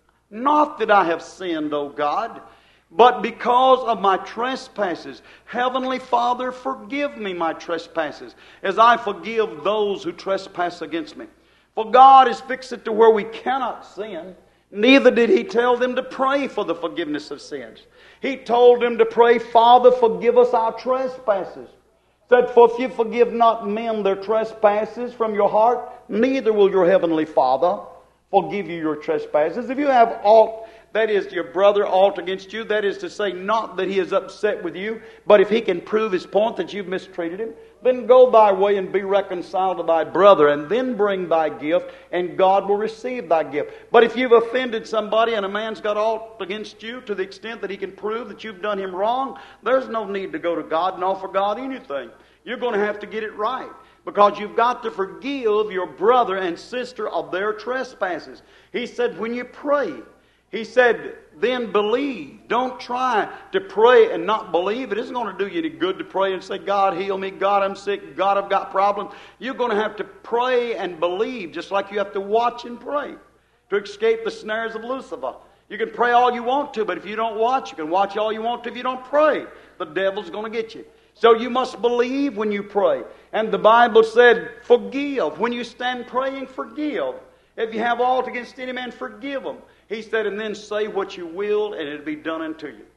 not that I have sinned, O God, but because of my trespasses. Heavenly Father, forgive me my trespasses, as I forgive those who trespass against me. For God has fixed it to where we cannot sin. Neither did He tell them to pray for the forgiveness of sins. He told them to pray, Father, forgive us our trespasses. Said, for if you forgive not men their trespasses from your heart, neither will your heavenly Father forgive you your trespasses. If you have aught, that is, your brother aught against you, that is to say, not that he is upset with you, but if he can prove his point that you've mistreated him, then go thy way and be reconciled to thy brother, and then bring thy gift, and God will receive thy gift. But if you've offended somebody and a man's got aught against you to the extent that he can prove that you've done him wrong, there's no need to go to God and offer God anything. You're going to have to get it right, because you've got to forgive your brother and sister of their trespasses. He said, when you pray, He said, then believe. Don't try to pray and not believe. It isn't going to do you any good to pray and say, God, heal me. God, I'm sick. God, I've got problems. You're going to have to pray and believe, just like you have to watch and pray to escape the snares of Lucifer. You can pray all you want to, but if you don't watch, you can watch all you want to if you don't pray. The devil's going to get you. So you must believe when you pray. And the Bible said, forgive. When you stand praying, forgive. If you have aught against any man, forgive them. He said, and then say what you will, and it'll be done unto you.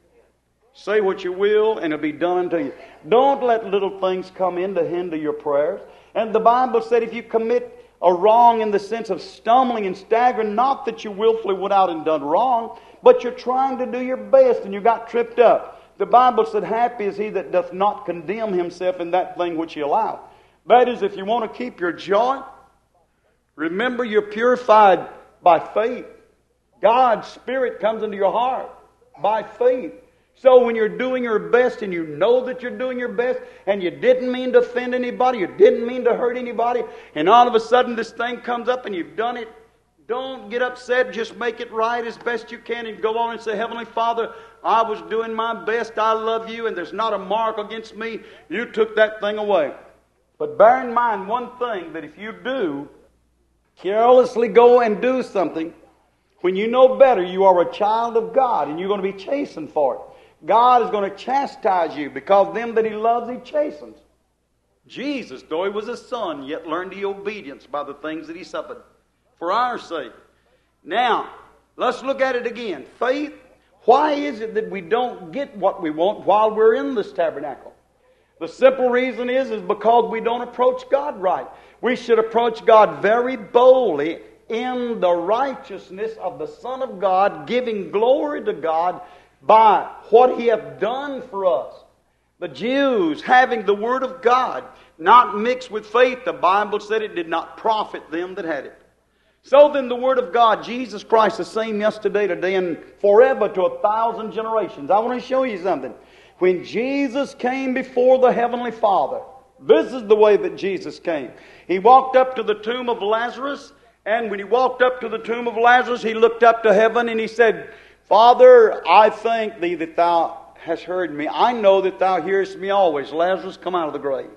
Say what you will, and it'll be done unto you. Don't let little things come in to hinder your prayers. And the Bible said, if you commit a wrong in the sense of stumbling and staggering, not that you willfully went out and done wrong, but you're trying to do your best, and you got tripped up. The Bible said, happy is he that doth not condemn himself in that thing which he allowed. That is, if you want to keep your joy, remember you're purified by faith. God's Spirit comes into your heart by faith. So when you're doing your best and you know that you're doing your best and you didn't mean to offend anybody, you didn't mean to hurt anybody, and all of a sudden this thing comes up and you've done it, don't get upset. Just make it right as best you can and go on and say, Heavenly Father, I was doing my best. I love you and there's not a mark against me. You took that thing away. But bear in mind one thing, that if you do carelessly go and do something, when you know better, you are a child of God and you're going to be chastened for it. God is going to chastise you, because them that He loves, He chastens. Jesus, though He was a son, yet learned the obedience by the things that He suffered for our sake. Now, let's look at it again. Faith, why is it that we don't get what we want while we're in this tabernacle? The simple reason is, is because we don't approach God right. We should approach God very boldly in the righteousness of the Son of God, giving glory to God by what He hath done for us. The Jews, having the Word of God not mixed with faith, the Bible said it did not profit them that had it. So then the Word of God, Jesus Christ, the same yesterday, today, and forever to a thousand generations. I want to show you something. When Jesus came before the Heavenly Father, this is the way that Jesus came. He walked up to the tomb of Lazarus, and when He walked up to the tomb of Lazarus, He looked up to heaven and He said, Father, I thank Thee that Thou hast heard me. I know that Thou hearest me always. Lazarus, come out of the grave.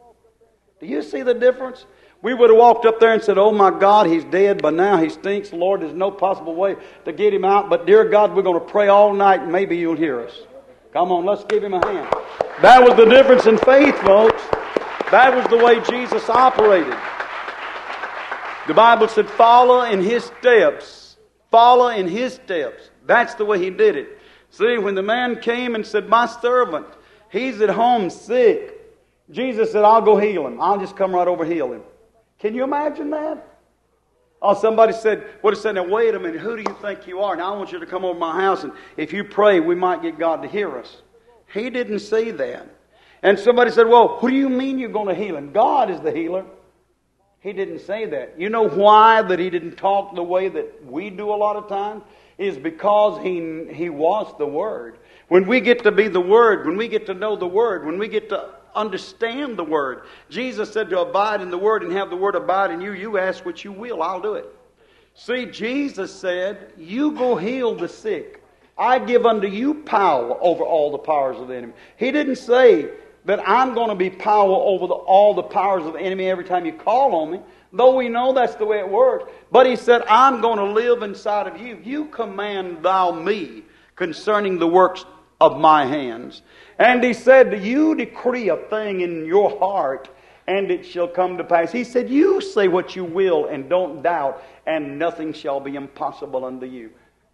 Do you see the difference? We would have walked up there and said, oh my God, he's dead, but now he stinks. Lord, there's no possible way to get him out. But dear God, we're going to pray all night and maybe You'll hear us. Come on, let's give him a hand. That was the difference in faith, folks. That was the way Jesus operated. The Bible said, follow in His steps. Follow in His steps. That's the way He did it. See, when the man came and said, my servant, he's at home sick. Jesus said, I'll go heal him. I'll just come right over heal him. Can you imagine that? Oh, somebody said, what he said, now wait a minute, who do you think you are? Now I want you to come over my house, and if you pray, we might get God to hear us. He didn't say that. And somebody said, well, what do you mean you're going to heal him? God is the healer. He didn't say that. You know why that he didn't talk the way that we do a lot of times? Is because he, he was the Word. When we get to be the Word, when we get to know the Word, when we get to understand the Word. Jesus said to abide in the Word and have the Word abide in you. You ask what you will, I'll do it. See, Jesus said, you go heal the sick. I give unto you power over all the powers of the enemy. He didn't say that I'm going to be power over the, all the powers of the enemy every time you call on me, though we know that's the way it works. But He said, I'm going to live inside of you. You command thou me concerning the works of my hands. And He said, you decree a thing in your heart, and it shall come to pass. He said, you say what you will, and don't doubt, and nothing shall be impossible unto you.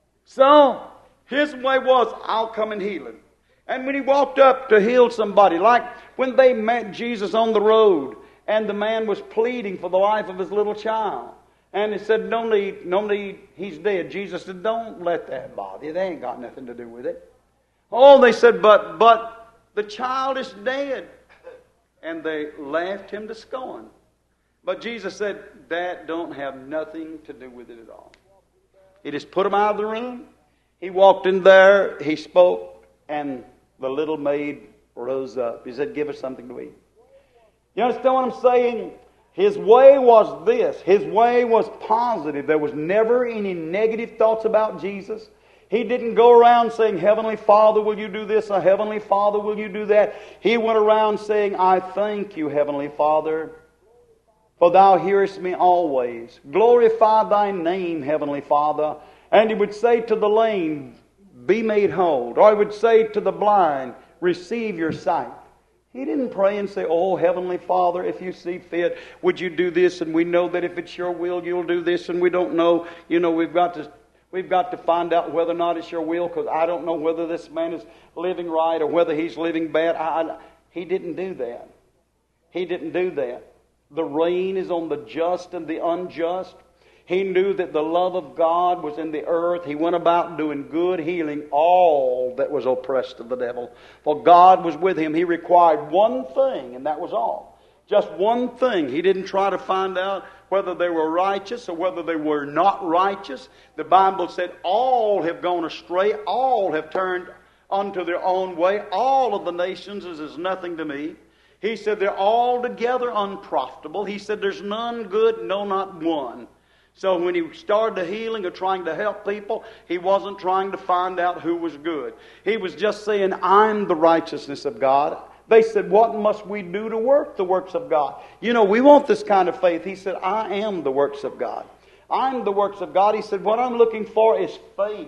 So, His way was, I'll come and heal him. And when He walked up to heal somebody, like when they met Jesus on the road, and the man was pleading for the life of his little child. And he said, no need, no need, he's dead. Jesus said, don't let that bother you. They ain't got nothing to do with it. Oh, they said, but but the child is dead. And they laughed him to scorn. But Jesus said, that don't have nothing to do with it at all. He just put him out of the room. He walked in there, he spoke, and the little maid rose up. He said, give us something to eat. You understand what I'm saying? His way was this. His way was positive. There was never any negative thoughts about Jesus. He didn't go around saying, Heavenly Father, will you do this? Or Heavenly Father, will you do that? He went around saying, I thank you, Heavenly Father, for thou hearest me always. Glorify thy name, Heavenly Father. And he would say to the lame, be made whole. Or he would say to the blind, receive your sight. He didn't pray and say, oh, Heavenly Father, if you see fit, would you do this? And we know that if it's your will, you'll do this. And we don't know, you know, we've got to... We've got to find out whether or not it's your will, because I don't know whether this man is living right or whether he's living bad. I, I, he didn't do that. He didn't do that. The rain is on the just and the unjust. He knew that the love of God was in the earth. He went about doing good, healing all that was oppressed of the devil. For God was with him. He required one thing, and that was all. Just one thing. He didn't try to find out whether they were righteous or whether they were not righteous. The Bible said all have gone astray, all have turned unto their own way. All of the nations is as nothing to me. He said they're altogether unprofitable. He said there's none good, no, not one. So when he started the healing or trying to help people, he wasn't trying to find out who was good. He was just saying, I'm the righteousness of God. They said, what must we do to work the works of God? You know, we want this kind of faith. He said, I am the works of God. I'm the works of God. He said, what I'm looking for is faith.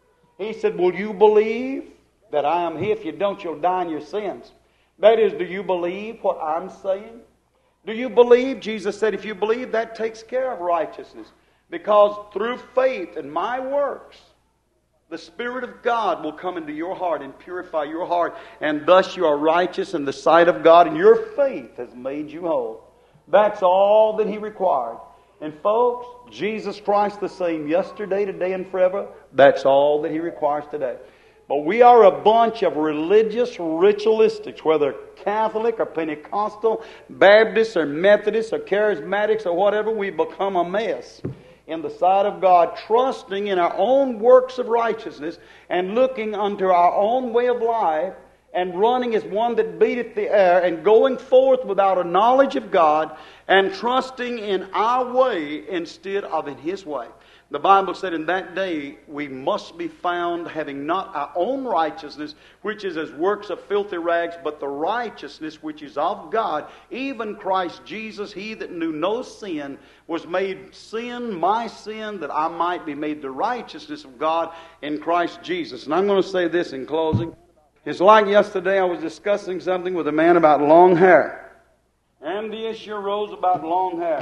He said, will you believe that I am He? If you don't, you'll die in your sins. That is, do you believe what I'm saying? Do you believe? Jesus said, if you believe, that takes care of righteousness. Because through faith and my works, the Spirit of God will come into your heart and purify your heart, and thus you are righteous in the sight of God, and your faith has made you whole. That's all that He required. And folks, Jesus Christ the same yesterday, today, and forever, that's all that He requires today. But we are a bunch of religious ritualistics, whether Catholic or Pentecostal, Baptist or Methodist or Charismatics or whatever. We become a mess in the sight of God, trusting in our own works of righteousness and looking unto our own way of life and running as one that beateth the air and going forth without a knowledge of God and trusting in our way instead of in His way. The Bible said in that day we must be found having not our own righteousness, which is as works of filthy rags, but the righteousness which is of God. Even Christ Jesus, He that knew no sin, was made sin, my sin, that I might be made the righteousness of God in Christ Jesus. And I'm going to say this in closing. It's like yesterday I was discussing something with a man about long hair. And the issue arose about long hair.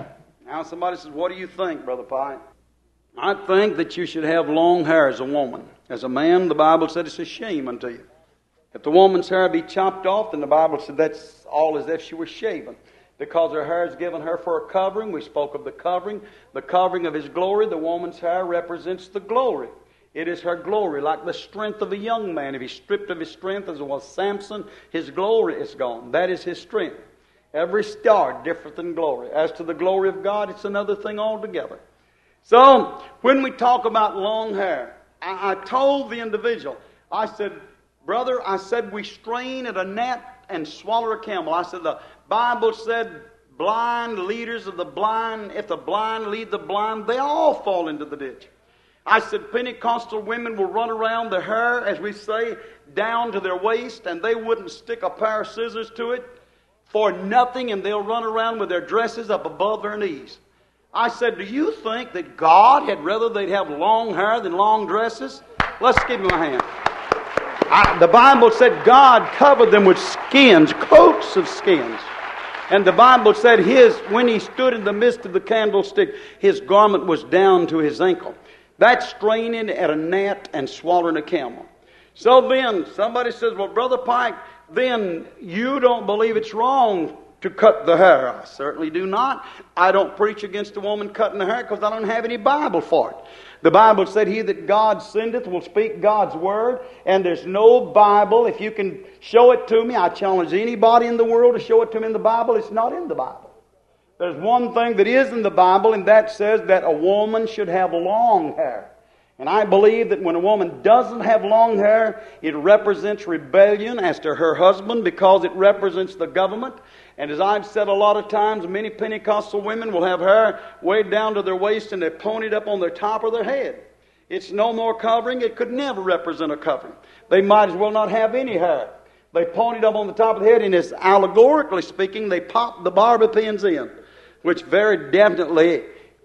Now somebody says, what do you think, Brother Pike? I think that you should have long hair as a woman. As a man, the Bible said it's a shame unto you. If the woman's hair be chopped off, then the Bible said that's all as if she were shaven. Because her hair is given her for a covering. We spoke of the covering. The covering of His glory. The woman's hair represents the glory. It is her glory, like the strength of a young man. If he's stripped of his strength, as it was Samson, his glory is gone. That is his strength. Every star different than glory. As to the glory of God, it's another thing altogether. So, when we talk about long hair, I, I told the individual, I said, brother, I said, we strain at a gnat and swallow a camel. I said, the Bible said, blind leaders of the blind, if the blind lead the blind, they all fall into the ditch. I said, Pentecostal women will run around their hair, as we say, down to their waist, and they wouldn't stick a pair of scissors to it for nothing, and they'll run around with their dresses up above their knees. I said, do you think that God had rather they'd have long hair than long dresses? Let's give him a hand. I, the Bible said God covered them with skins, coats of skins. And the Bible said his, when he stood in the midst of the candlestick, his garment was down to his ankle. That's straining at a gnat and swallowing a camel. So then, somebody says, well, Brother Pike, then you don't believe it's wrong to cut the hair. I certainly do not. I don't preach against a woman cutting the hair because I don't have any Bible for it. The Bible said, he that God sendeth will speak God's word, and there's no Bible. If you can show it to me, I challenge anybody in the world to show it to me in the Bible. It's not in the Bible. There's one thing that is in the Bible, and that says that a woman should have long hair. And I believe that when a woman doesn't have long hair, it represents rebellion as to her husband because it represents the government. And as I've said a lot of times, many Pentecostal women will have hair way down to their waist and they're ponied up on the top of their head. It's no more covering. It could never represent a covering. They might as well not have any hair. They ponied up on the top of the head, and it's allegorically speaking, they pop the barber pins in, which very definitely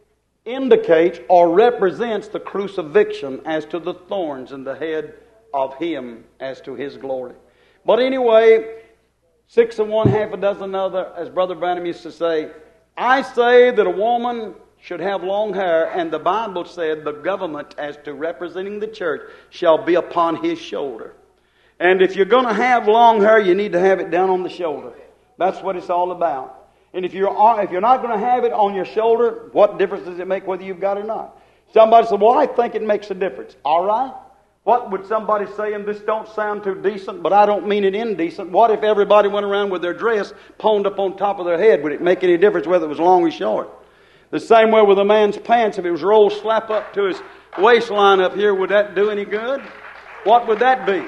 indicates or represents the crucifixion as to the thorns in the head of him as to his glory. But anyway, six of one, half a dozen another, as Brother Branham used to say, I say that a woman should have long hair, and the Bible said the government as to representing the church shall be upon his shoulder. And if you're going to have long hair, you need to have it down on the shoulder. That's what it's all about. And if you're, if you're not going to have it on your shoulder, what difference does it make whether you've got it or not? Somebody said, well, I think it makes a difference. All right. What would somebody say, and this don't sound too decent, but I don't mean it indecent. What if everybody went around with their dress pwned up on top of their head? Would it make any difference whether it was long or short? The same way with a man's pants. If it was rolled slap up to his waistline up here, would that do any good? What would that be?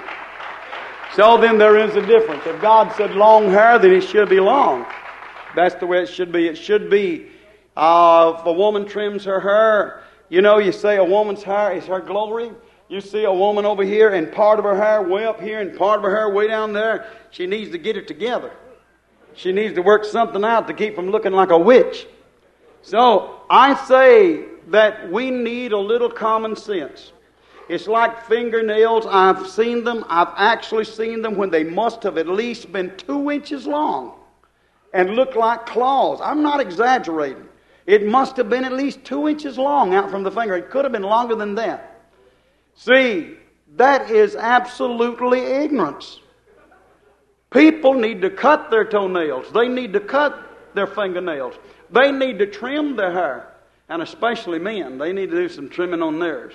So then there is a difference. If God said long hair, then it should be long. That's the way it should be. It should be, uh, if a woman trims her hair, you know, you say a woman's hair is her glory. You see a woman over here and part of her hair way up here and part of her hair way down there. She needs to get it together. She needs to work something out to keep from looking like a witch. So I say that we need a little common sense. It's like fingernails. I've seen them. I've actually seen them when they must have at least been two inches long and look like claws. I'm not exaggerating. It must have been at least two inches long out from the finger. It could have been longer than that. See, that is absolutely ignorance. People need to cut their toenails. They need to cut their fingernails. They need to trim their hair. And especially men, they need to do some trimming on theirs.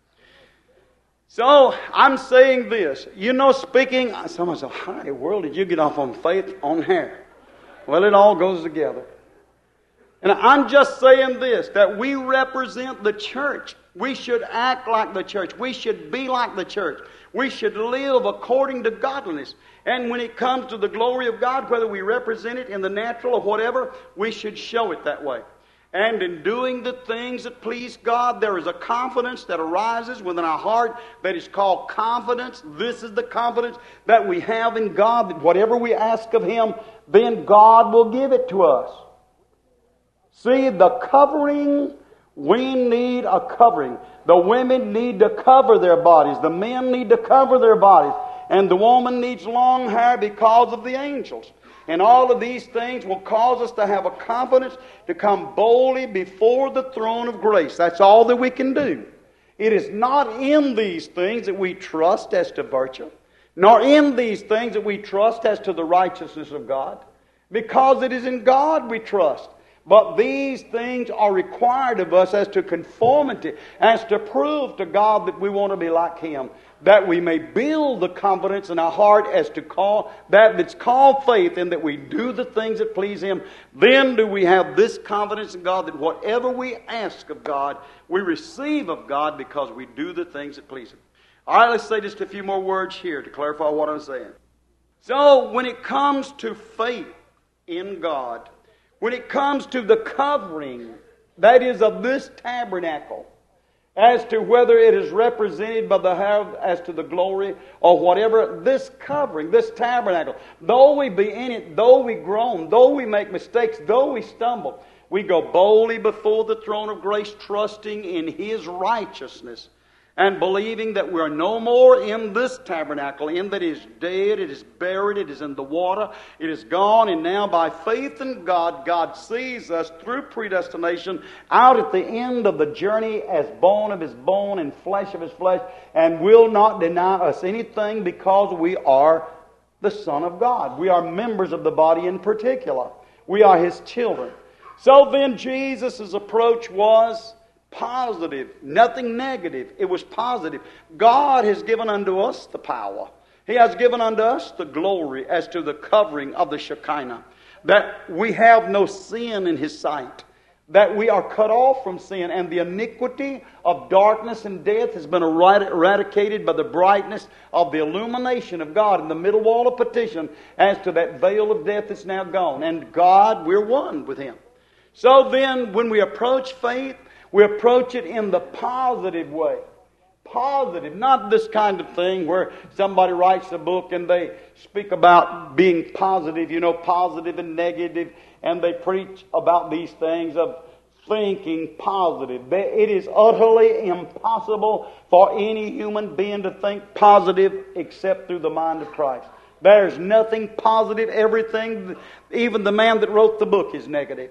So, I'm saying this. You know, speaking, someone said, how in the world did you get off on faith on hair? Well, it all goes together. And I'm just saying this, that we represent the church. We should act like the church. We should be like the church. We should live according to godliness. And when it comes to the glory of God, whether we represent it in the natural or whatever, we should show it that way. And in doing the things that please God, there is a confidence that arises within our heart that is called confidence. This is the confidence that we have in God, that whatever we ask of Him, then God will give it to us. See, the covering, we need a covering. The women need to cover their bodies. The men need to cover their bodies. And the woman needs long hair because of the angels. And all of these things will cause us to have a confidence to come boldly before the throne of grace. That's all that we can do. It is not in these things that we trust as to virtue, nor in these things that we trust as to the righteousness of God, because it is in God we trust. But these things are required of us as to conformity, as to prove to God that we want to be like Him, that we may build the confidence in our heart as to call that that's called faith, and that we do the things that please Him. Then do we have this confidence in God that whatever we ask of God, we receive of God because we do the things that please Him. All right, let's say just a few more words here to clarify what I'm saying. So when it comes to faith in God, when it comes to the covering, that is of this tabernacle, as to whether it is represented by the hair as to the glory or whatever, this covering, this tabernacle, though we be in it, though we groan, though we make mistakes, though we stumble, we go boldly before the throne of grace, trusting in His righteousness, and believing that we are no more in this tabernacle, in that it is dead, it is buried, it is in the water, it is gone, and now by faith in God, God sees us through predestination out at the end of the journey as bone of His bone and flesh of His flesh, and will not deny us anything because we are the Son of God. We are members of the body in particular. We are His children. So then Jesus' approach was positive, nothing negative. It was positive. God has given unto us the power. He has given unto us the glory as to the covering of the Shekinah. That we have no sin in His sight. That we are cut off from sin. And the iniquity of darkness and death has been eradicated by the brightness of the illumination of God in the middle wall of petition as to that veil of death that's now gone. And God, we're one with Him. So then, when we approach faith, we approach it in the positive way. Positive. Not this kind of thing where somebody writes a book and they speak about being positive, you know, positive and negative, and they preach about these things of thinking positive. It is utterly impossible for any human being to think positive except through the mind of Christ. There's nothing positive. Everything, even the man that wrote the book, is negative.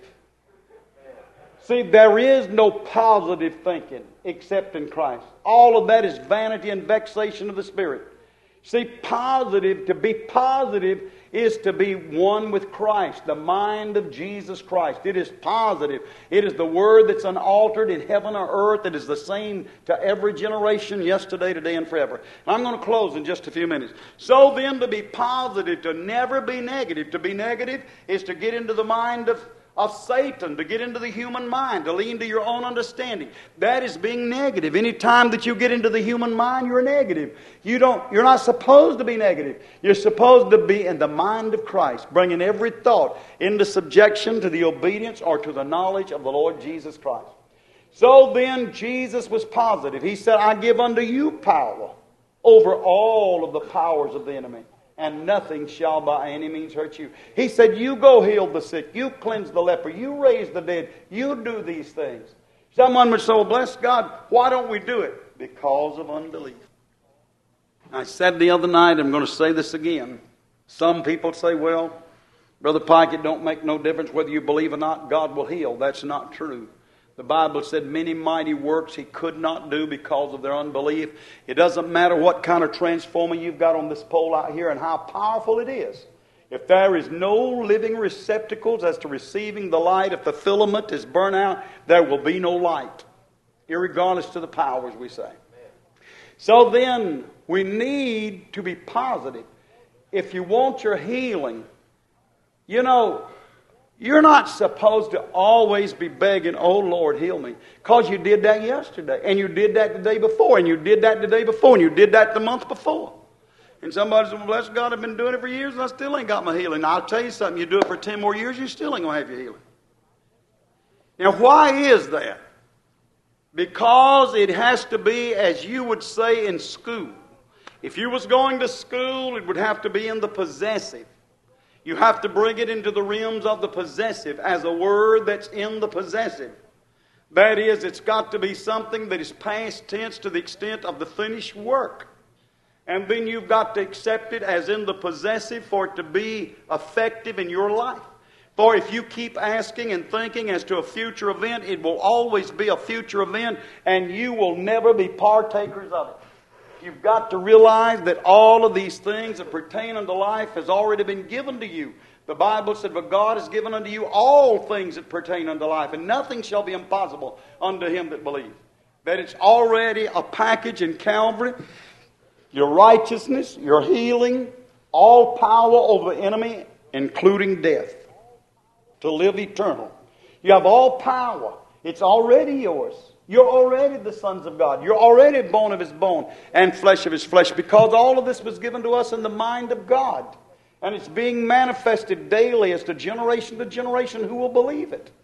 See, there is no positive thinking except in Christ. All of that is vanity and vexation of the Spirit. See, positive, to be positive is to be one with Christ, the mind of Jesus Christ. It is positive. It is the Word that's unaltered in heaven or earth. It is the same to every generation, yesterday, today, and forever. And I'm going to close in just a few minutes. So then, to be positive, to never be negative. To be negative is to get into the mind of of Satan, to get into the human mind, to lean to your own understanding. That is being negative. Any time that you get into the human mind, you're negative. You don't, you're not supposed to be negative. You're supposed to be in the mind of Christ, bringing every thought into subjection to the obedience or to the knowledge of the Lord Jesus Christ. So then, Jesus was positive. He said, I give unto you power over all of the powers of the enemy, and nothing shall by any means hurt you. He said, you go heal the sick, you cleanse the leper, you raise the dead, you do these things. Someone would say, well, bless God, why don't we do it? Because of unbelief. I said the other night, I'm going to say this again. Some people say, well, Brother Pike, it don't make no difference whether you believe or not, God will heal. That's not true. The Bible said many mighty works He could not do because of their unbelief. It doesn't matter what kind of transformer you've got on this pole out here and how powerful it is. If there is no living receptacles as to receiving the light, if the filament is burnt out, there will be no light, irregardless to the powers, we say. So then, we need to be positive. If you want your healing, you know, you're not supposed to always be begging, oh, Lord, heal me. Because you did that yesterday, and you did that the day before, and you did that the day before, and you did that the month before. And somebody says, well, bless God, I've been doing it for years, and I still ain't got my healing. Now, I'll tell you something, you do it for ten more years, you still ain't going to have your healing. Now, why is that? Because it has to be, as you would say, in school. If you was going to school, it would have to be in the possessive. You have to bring it into the realms of the possessive as a word that's in the possessive. That is, it's got to be something that is past tense to the extent of the finished work. And then you've got to accept it as in the possessive for it to be effective in your life. For if you keep asking and thinking as to a future event, it will always be a future event, and you will never be partakers of it. You've got to realize that all of these things that pertain unto life has already been given to you. The Bible said, "But God has given unto you all things that pertain unto life, and nothing shall be impossible unto him that believes." That it's already a package in Calvary. Your righteousness, your healing, all power over the enemy, including death, to live eternal. You have all power. It's already yours. You're already the sons of God. You're already bone of his bone and flesh of his flesh, because all of this was given to us in the mind of God. And it's being manifested daily as to generation to generation who will believe it.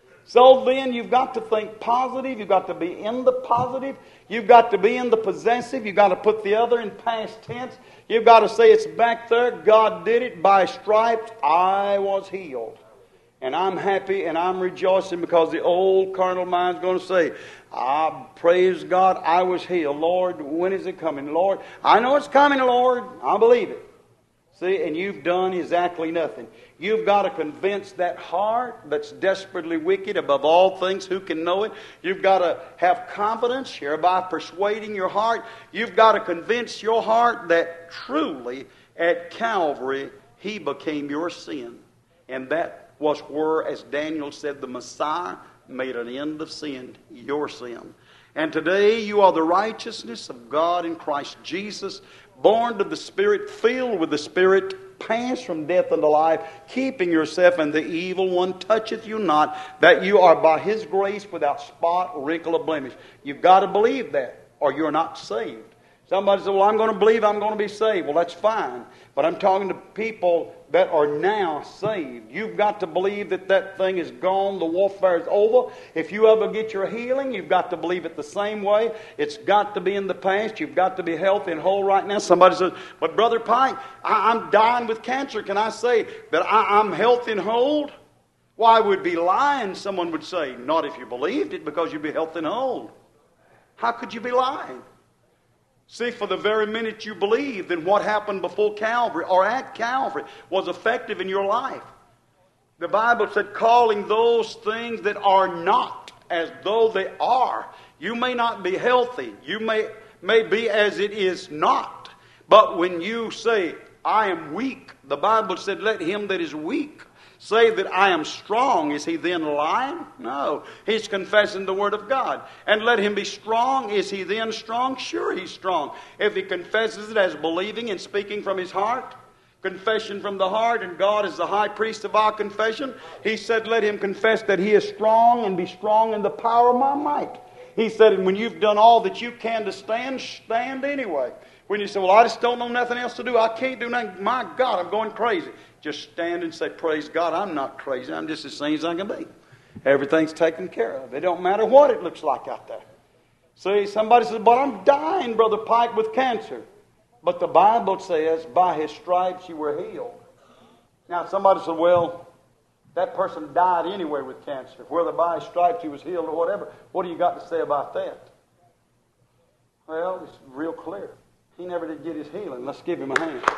So then you've got to think positive. You've got to be in the positive. You've got to be in the possessive. You've got to put the other in past tense. You've got to say it's back there. God did it. By stripes I was healed. And I'm happy and I'm rejoicing, because the old carnal mind's going to say, "I praise God, I was healed. Lord, when is it coming? Lord, I know it's coming, Lord. I believe it." See, and you've done exactly nothing. You've got to convince that heart that's desperately wicked above all things, who can know it. You've got to have confidence here by persuading your heart. You've got to convince your heart that truly at Calvary he became your sin. And that was where, as Daniel said, the Messiah made an end of sin, your sin. And today you are the righteousness of God in Christ Jesus, born of the Spirit, filled with the Spirit, passed from death unto life, keeping yourself, and the evil one toucheth you not, that you are by his grace without spot, wrinkle, or blemish. You've got to believe that, or you're not saved. Somebody said, "Well, I'm going to believe I'm going to be saved." Well, that's fine. But I'm talking to people that are now saved. You've got to believe that that thing is gone. The warfare is over. If you ever get your healing, you've got to believe it the same way. It's got to be in the past. You've got to be healthy and whole right now. Somebody says, "But Brother Pike, I, I'm dying with cancer. Can I say that I, I'm healthy and whole?" Why, would be lying, someone would say. Not if you believed it, because you'd be healthy and whole. How could you be lying? See, for the very minute you believe, then what happened before Calvary or at Calvary was effective in your life. The Bible said, calling those things that are not as though they are. You may not be healthy. You may, may be as it is not. But when you say, "I am weak," the Bible said, "Let him that is weak say that I am strong." Is he then lying? No. He's confessing the Word of God. And let him be strong. Is he then strong? Sure, he's strong. If he confesses it as believing and speaking from his heart, confession from the heart, and God is the high priest of our confession, he said, let him confess that he is strong and be strong in the power of my might. He said, and when you've done all that you can to stand, stand anyway. When you say, "Well, I just don't know nothing else to do. I can't do nothing. My God, I'm going crazy." Just stand and say, "Praise God, I'm not crazy. I'm just as sane as I can be. Everything's taken care of. It don't matter what it looks like out there." See, somebody says, "But I'm dying, Brother Pike, with cancer." But the Bible says, "By his stripes you were healed." Now, somebody said, "Well, that person died anyway with cancer. Whether by his stripes he was healed or whatever. What do you got to say about that?" Well, it's real clear. He never did get his healing. Let's give him a hand.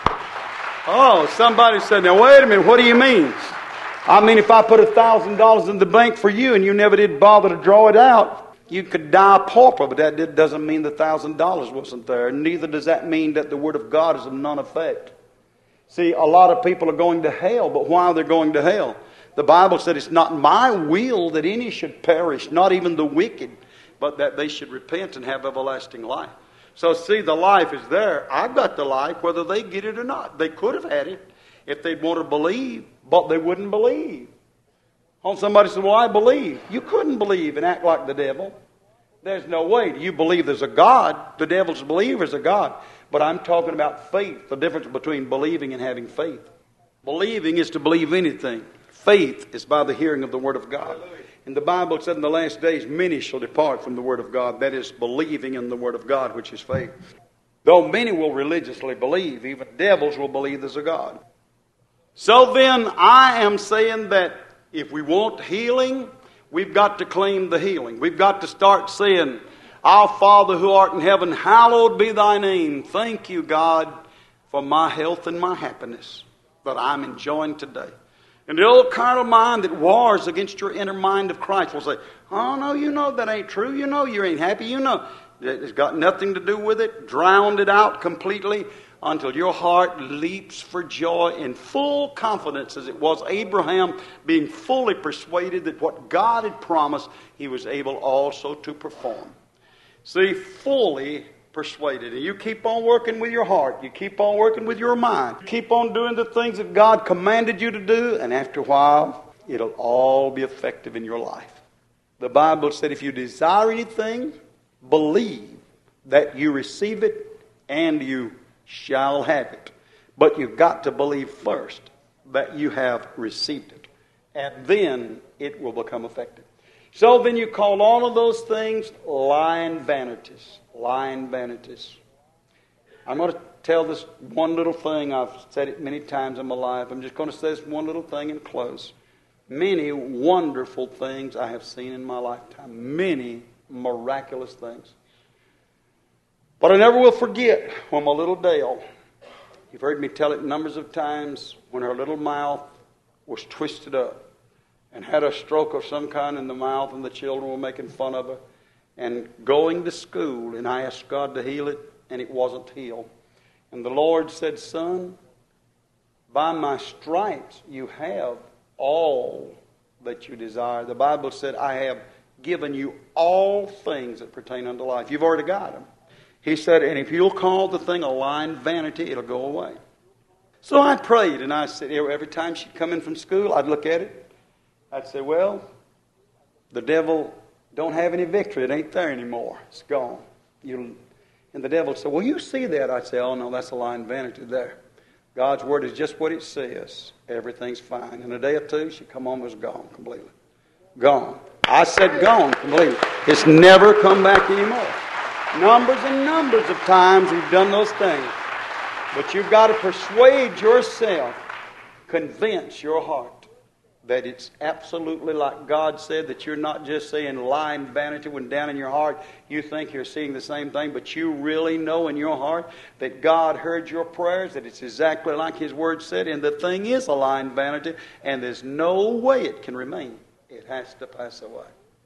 Oh, somebody said, "Now wait a minute, what do you mean?" I mean, if I put a thousand dollars in the bank for you and you never did bother to draw it out, you could die a pauper, but that doesn't mean the thousand dollars wasn't there. Neither does that mean that the Word of God is of none effect. See, a lot of people are going to hell, but why are they going to hell? The Bible said, "It's not my will that any should perish, not even the wicked, but that they should repent and have everlasting life." So see, the life is there. I've got the life whether they get it or not. They could have had it if they'd want to believe, but they wouldn't believe. Oh, somebody said, "Well, I believe." You couldn't believe and act like the devil. There's no way. You believe there's a God. The devil's believer is a God. But I'm talking about faith, the difference between believing and having faith. Believing is to believe anything. Faith is by the hearing of the Word of God. And the Bible said in the last days, many shall depart from the Word of God. That is, believing in the Word of God, which is faith. Though many will religiously believe, even devils will believe there's a God. So then, I am saying that if we want healing, we've got to claim the healing. We've got to start saying, Our Father who art in heaven, hallowed be thy name. Thank you, God, for my health and my happiness that I'm enjoying today. And the old carnal mind that wars against your inner mind of Christ will say, oh, no, you know that ain't true. You know you ain't happy. You know it's got nothing to do with it. Drowned it out completely until your heart leaps for joy in full confidence, as it was Abraham, being fully persuaded that what God had promised, he was able also to perform. See, fully persuaded. And you keep on working with your heart. You keep on working with your mind. Keep on doing the things that God commanded you to do, and after a while, it'll all be effective in your life. The Bible said if you desire anything, believe that you receive it and you shall have it. But you've got to believe first that you have received it, and then it will become effective. So then you call all of those things lying vanities. Lying vanities. I'm going to tell this one little thing. I've said it many times in my life. I'm just going to say this one little thing and close. Many wonderful things I have seen in my lifetime. Many miraculous things. But I never will forget when my little Dale, you've heard me tell it numbers of times, when her little mouth was twisted up and had a stroke of some kind in the mouth, and the children were making fun of her, and going to school, and I asked God to heal it, and it wasn't healed. And the Lord said, son, by my stripes you have all that you desire. The Bible said, I have given you all things that pertain unto life. You've already got them. He said, and if you'll call the thing a lying vanity, it'll go away. So I prayed, and I said, every time she'd come in from school, I'd look at it. I'd say, well, the devil don't have any victory. It ain't there anymore. It's gone. You, and the devil said, well, you see that? I'd say, oh, no, that's a lying vanity there. God's word is just what it says. Everything's fine. In a day or two, she'd come home and was gone completely. Gone. I said gone completely. It's never come back anymore. Numbers and numbers of times we've done those things. But you've got to persuade yourself, convince your heart that it's absolutely like God said, that you're not just saying lying vanity when down in your heart you think you're seeing the same thing, but you really know in your heart that God heard your prayers, that it's exactly like His Word said, and the thing is a lying vanity, and there's no way it can remain. It has to pass away.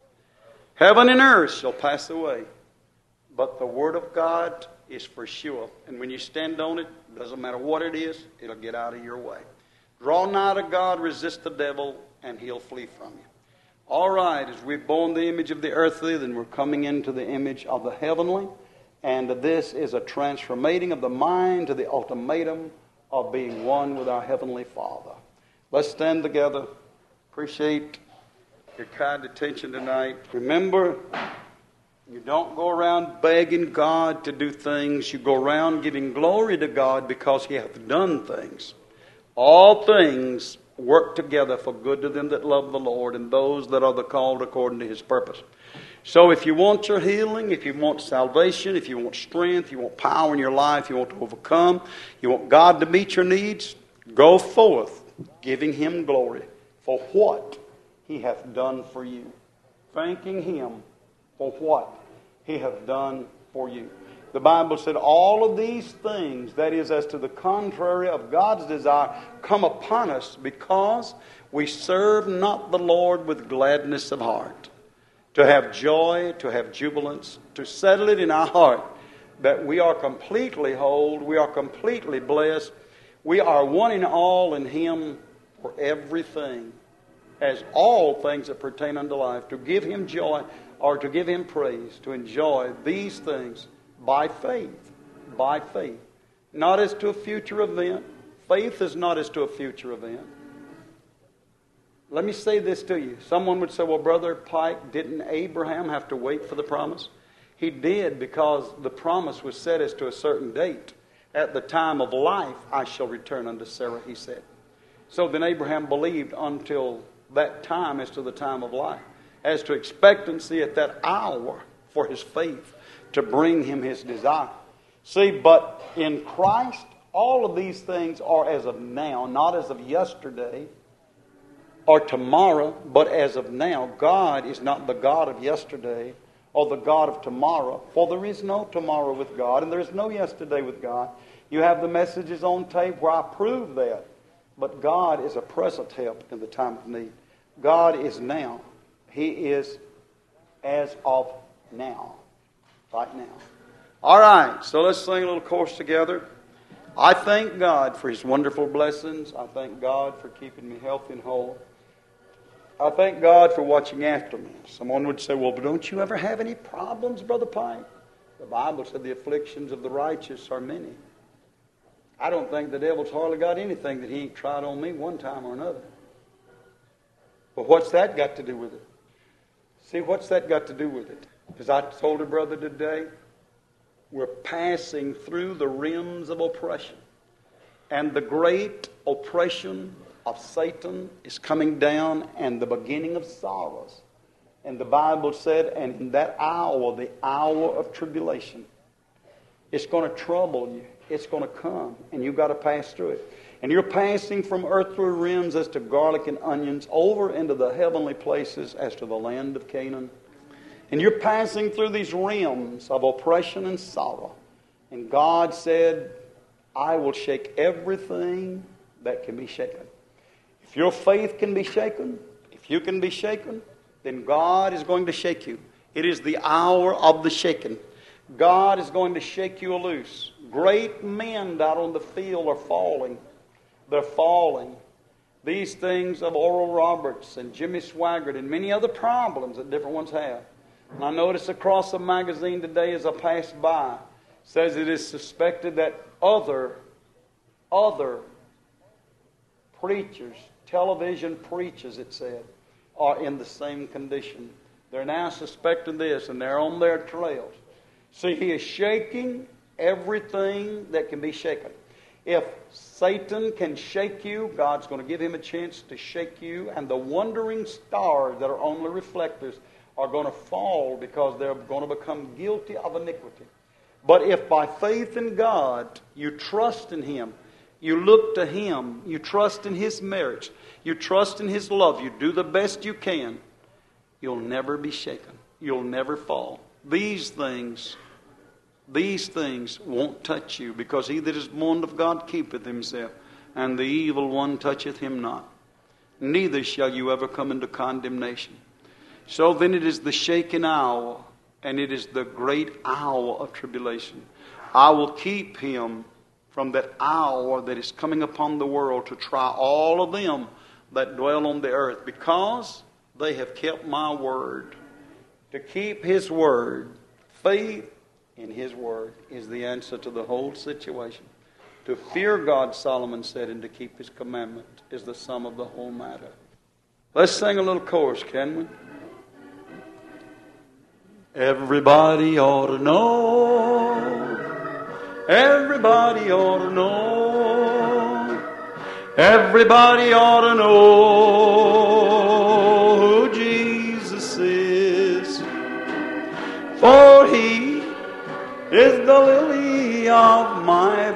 Heaven and earth shall pass away, but the Word of God is for sure. And when you stand on it, doesn't matter what it is, it'll get out of your way. Draw nigh to God, resist the devil, and he'll flee from you. All right, as we've borne the image of the earthly, then we're coming into the image of the heavenly. And this is a transformating of the mind to the ultimatum of being one with our Heavenly Father. Let's stand together. Appreciate your kind attention tonight. Remember, you don't go around begging God to do things. You go around giving glory to God because He hath done things. All things work together for good to them that love the Lord and those that are the called according to His purpose. So if you want your healing, if you want salvation, if you want strength, you want power in your life, you want to overcome, you want God to meet your needs, go forth giving Him glory for what He hath done for you. Thanking Him for what He hath done for you. The Bible said all of these things, that is, as to the contrary of God's desire, come upon us because we serve not the Lord with gladness of heart. To have joy, to have jubilance, to settle it in our heart that we are completely whole, we are completely blessed, we are one and all in Him for everything, as all things that pertain unto life, to give Him joy or to give Him praise, to enjoy these things by faith, by faith. Not as to a future event. Faith is not as to a future event. Let me say this to you. Someone would say, well, Brother Pike, didn't Abraham have to wait for the promise? He did, because the promise was set as to a certain date. At the time of life, I shall return unto Sarah, he said. So then Abraham believed until that time as to the time of life, as to expectancy at that hour for his faith to bring him his desire. See, but in Christ, all of these things are as of now, not as of yesterday or tomorrow, but as of now. God is not the God of yesterday or the God of tomorrow, for there is no tomorrow with God, and there is no yesterday with God. You have the messages on tape where I prove that. But God is a present help in the time of need. God is now. He is as of now. Right now. All right, so let's sing a little chorus together. I thank God for His wonderful blessings. I thank God for keeping me healthy and whole. I thank God for watching after me. Someone would say, well, but don't you ever have any problems, Brother Pike? The Bible said the afflictions of the righteous are many. I don't think the devil's hardly got anything that he ain't tried on me one time or another. But what's that got to do with it? See, what's that got to do with it? As I told a brother today, we're passing through the rims of oppression. And the great oppression of Satan is coming down, and the beginning of sorrows. And the Bible said, and in that hour, the hour of tribulation, it's going to trouble you. It's going to come, and you've got to pass through it. And you're passing from earthly rims as to garlic and onions over into the heavenly places as to the land of Canaan. And you're passing through these rims of oppression and sorrow. And God said, I will shake everything that can be shaken. If your faith can be shaken, if you can be shaken, then God is going to shake you. It is the hour of the shaking. God is going to shake you loose. Great men out on the field are falling. They're falling. These things of Oral Roberts and Jimmy Swaggart and many other problems that different ones have. And I noticed across a magazine today as I passed by, says it is suspected that other, other preachers, television preachers, it said, are in the same condition. They're now suspecting this, and they're on their trails. See, he is shaking everything that can be shaken. If Satan can shake you, God's going to give him a chance to shake you, and the wandering stars that are only reflectors are going to fall because they're going to become guilty of iniquity. But if by faith in God you trust in Him, you look to Him, you trust in His merits, you trust in His love, you do the best you can, you'll never be shaken. You'll never fall. These things, these things won't touch you, because he that is born of God keepeth himself, and the evil one toucheth him not. Neither shall you ever come into condemnation. So then it is the shaken hour, and it is the great hour of tribulation. I will keep him from that hour that is coming upon the world to try all of them that dwell on the earth, because they have kept my word. To keep His word, faith in His word, is the answer to the whole situation. To fear God, Solomon said, and to keep His commandment is the sum of the whole matter. Let's sing a little chorus, can we? Everybody ought to know. Everybody ought to know. Everybody ought to know who Jesus is. For He is the lily of my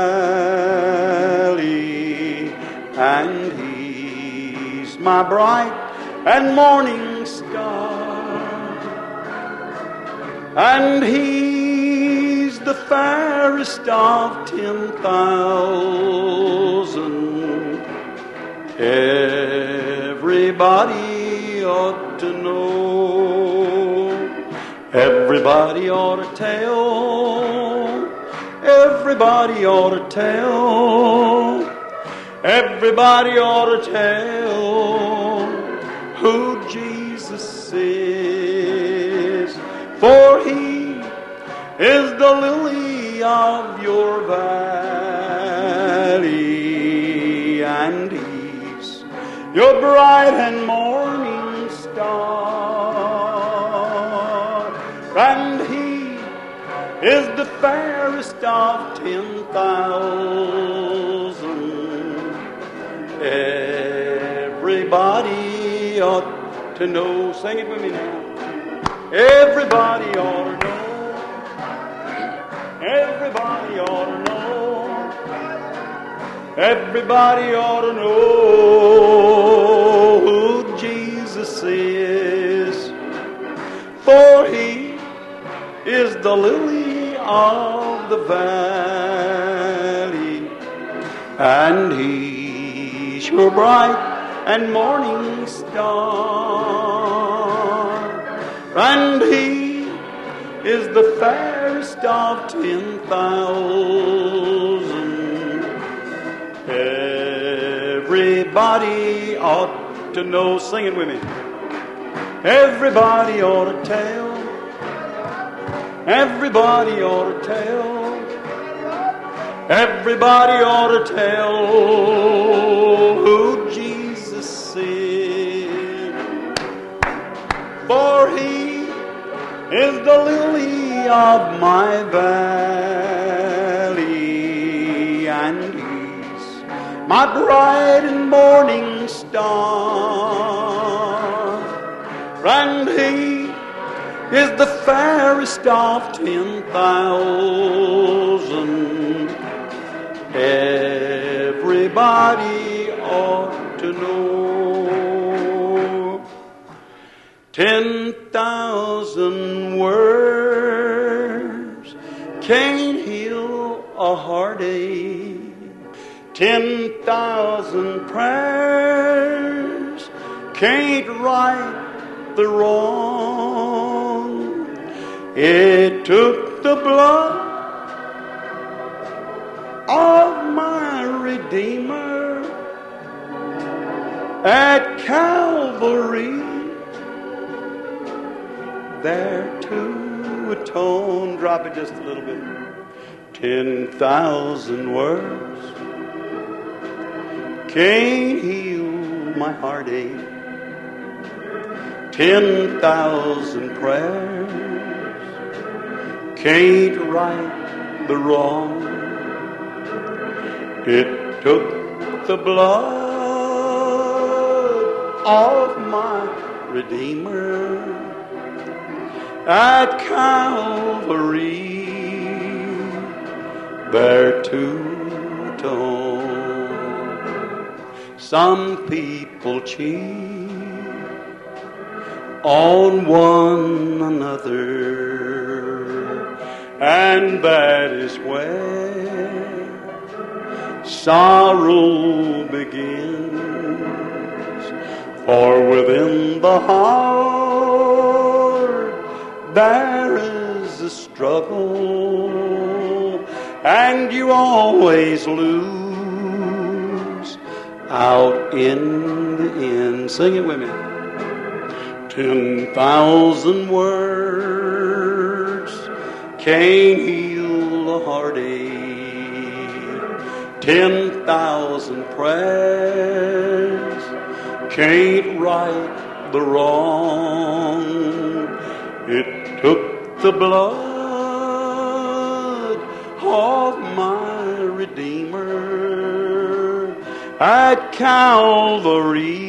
valley, and He's my bright and morning star, and He's the fairest of ten thousand. Everybody ought to know. Everybody ought to tell. Everybody ought to tell. Everybody ought to tell who Jesus is. For He is the lily of your valley, and He's your bright and morning star, and He is the fairest of ten thousand. Everybody ought to know. Sing it with me now. Everybody ought to know. Everybody ought to know. Everybody ought to know who Jesus is. For He the lily of the valley, and He's your bright and morning star, and He is the fairest of ten thousand. Everybody ought to know. Sing it with me. Everybody ought to tell. Everybody ought to tell. Everybody ought to tell who Jesus is. For He is the lily of my valley, and He's my bright and morning star, and He is the fairest of ten thousand. Everybody ought to know. Ten thousand words can't heal a heartache. Ten thousand prayers can't right the wrong. It took the blood of my Redeemer at Calvary there to atone. Drop it just a little bit. Ten thousand words can't heal my heartache. Ten thousand prayers can't right the wrong. It took the blood of my Redeemer at Calvary there to atone. Some people cheat on one another, and that is where sorrow begins. For within the heart there is a struggle, and you always lose out in the end. Sing it with me. Ten thousand words can't heal a heartache. Ten thousand prayers can't right the wrong. It took the blood of my Redeemer at Calvary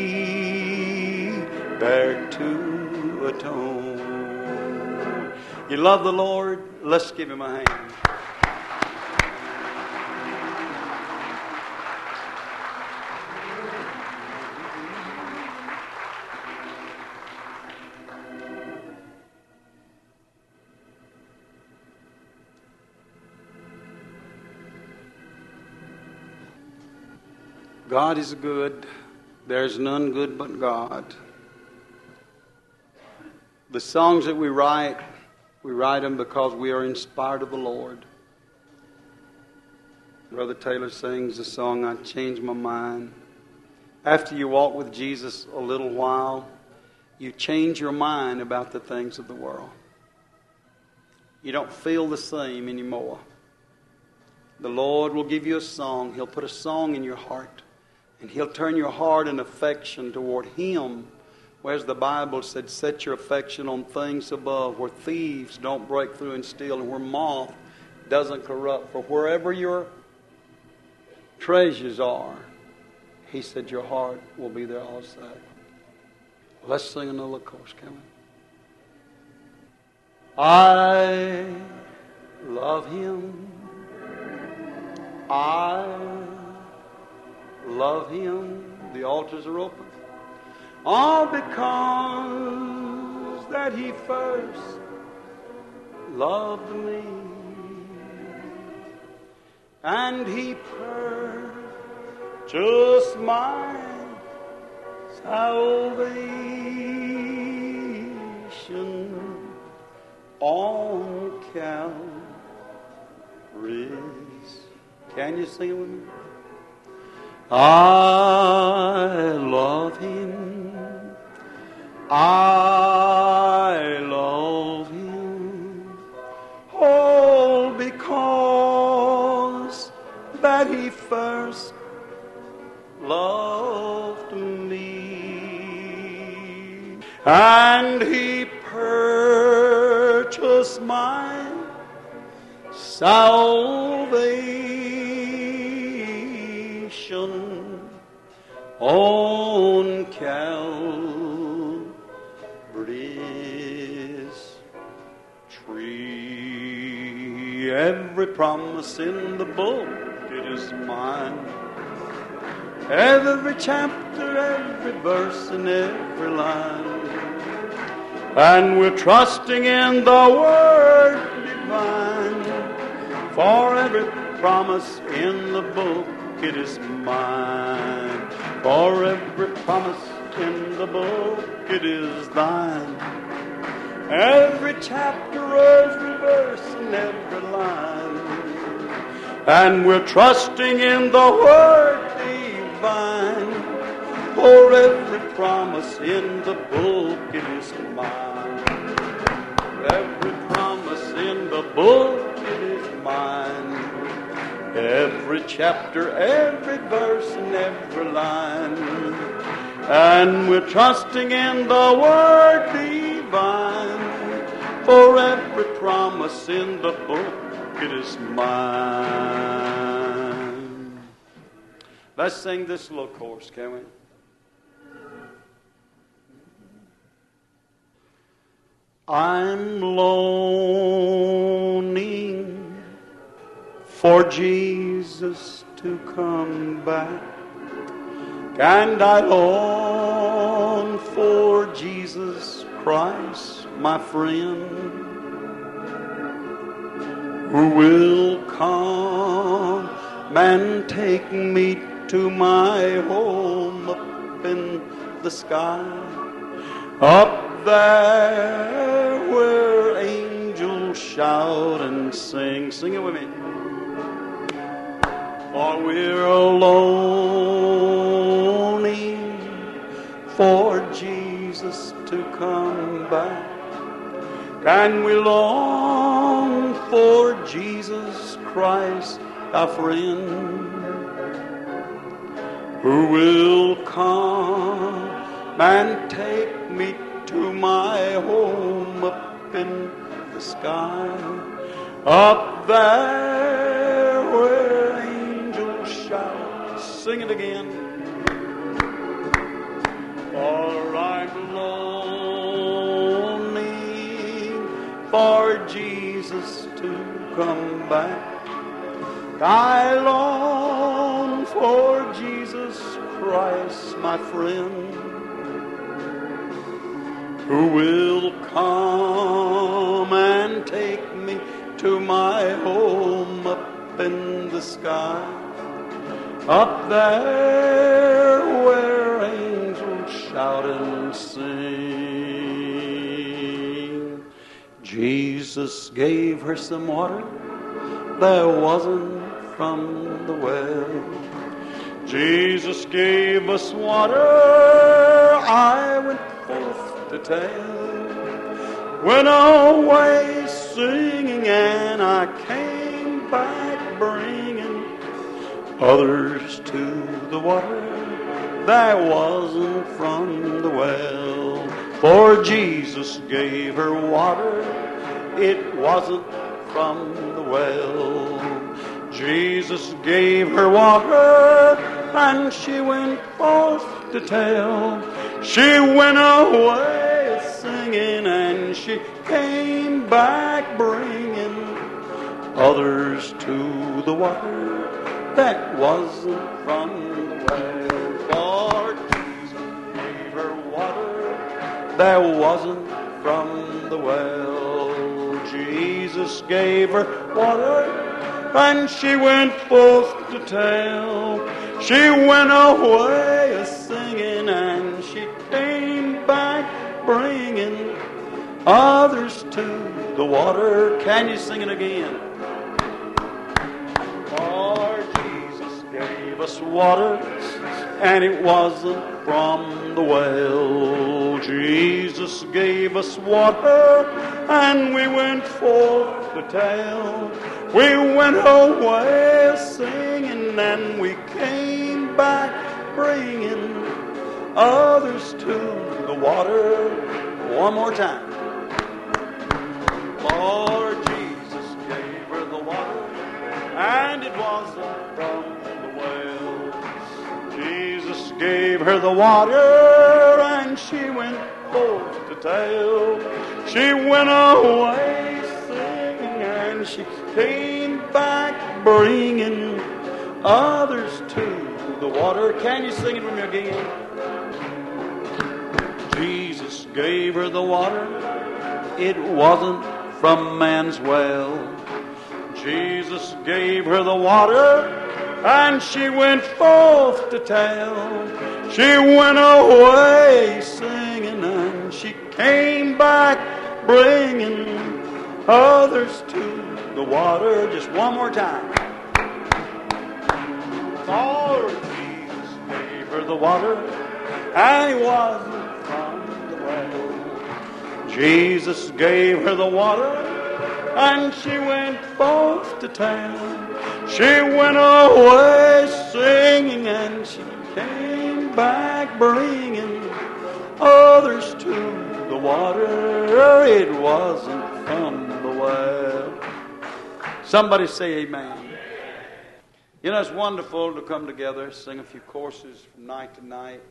there to atone. You love the Lord? Let's give Him a hand. God is good. There's none good but God. The songs that we write, we write them because we are inspired of the Lord. Brother Taylor sings the song, I Changed My Mind. After you walk with Jesus a little while, you change your mind about the things of the world. You don't feel the same anymore. The Lord will give you a song. He'll put a song in your heart. And He'll turn your heart and affection toward Him. Whereas the Bible said, set your affection on things above, where thieves don't break through and steal, and where moth doesn't corrupt. For wherever your treasures are, He said your heart will be there also. Let's sing another chorus, can we? I love Him. I love Him. The altars are open. All because that He first loved me, and He purchased my salvation on Calvary's. Can you sing it with me? I love Him. I love Him. Oh, because that He first loved me, and He purchased my salvation on Calvary's tree. Every promise in the book, it is mine. Every chapter, every verse, and every line. And we're trusting in the Word divine. For every promise in the book, it is mine. For every promise in the book, it is thine. Every chapter, every verse, and every line. And we're trusting in the Word divine. For every promise in the book, it is mine. Every promise in the book, it is mine. Every chapter, every verse, and every line. And we're trusting in the Word divine. For every promise in the book, it is mine. Let's sing this little chorus, can we? I'm longing for Jesus to come back, and I long for Jesus Christ, my friend, who will come and take me to my home up in the sky, up there where angels shout and sing. Sing it with me. For we're longing for Jesus to come back, and we long for Jesus Christ, our friend, who will come and take me to my home up in the sky, up there where angels shout. Sing it again. For I'm longing for Jesus to come back. I long for Jesus Christ, my friend, who will come and take me to my home up in the sky, up there where angels shout and sing. Jesus gave her some water that wasn't from the well. Jesus gave us water, I went forth to tell. Went away singing, and I came back bringing others to the water that wasn't from the well. For Jesus gave her water, it wasn't from the well. Jesus gave her water, and she went forth to tell. She went away singing, and she came back bringing others to the water that wasn't from the well. For Jesus gave her water that wasn't from the well. Jesus gave her water, and she went forth to tell. She went away a-singing, and she came back bringing others to the water. Can you sing it again? For Jesus gave us water, and it wasn't from the well. Jesus gave us water, and we went forth to tell. We went away singing, and we came back bringing others to the water. One more time. Lord Jesus gave her the water, and it wasn't from the well. Jesus gave her the water, and she went forth to tell. She went away singing, and she came back bringing others to the water. Can you sing it with me again? Jesus gave her the water. It wasn't from man's well. Jesus gave her the water, and she went forth to tell. She went away singing, and she came back bringing others to the water. Just one more time. Lord Jesus gave her the water, and it wasn't from the well. Jesus gave her the water, and she went forth to town. She went away singing, and she came back bringing others to the water. It wasn't from the well. Somebody say amen. You know, it's wonderful to come together, sing a few courses from night to night,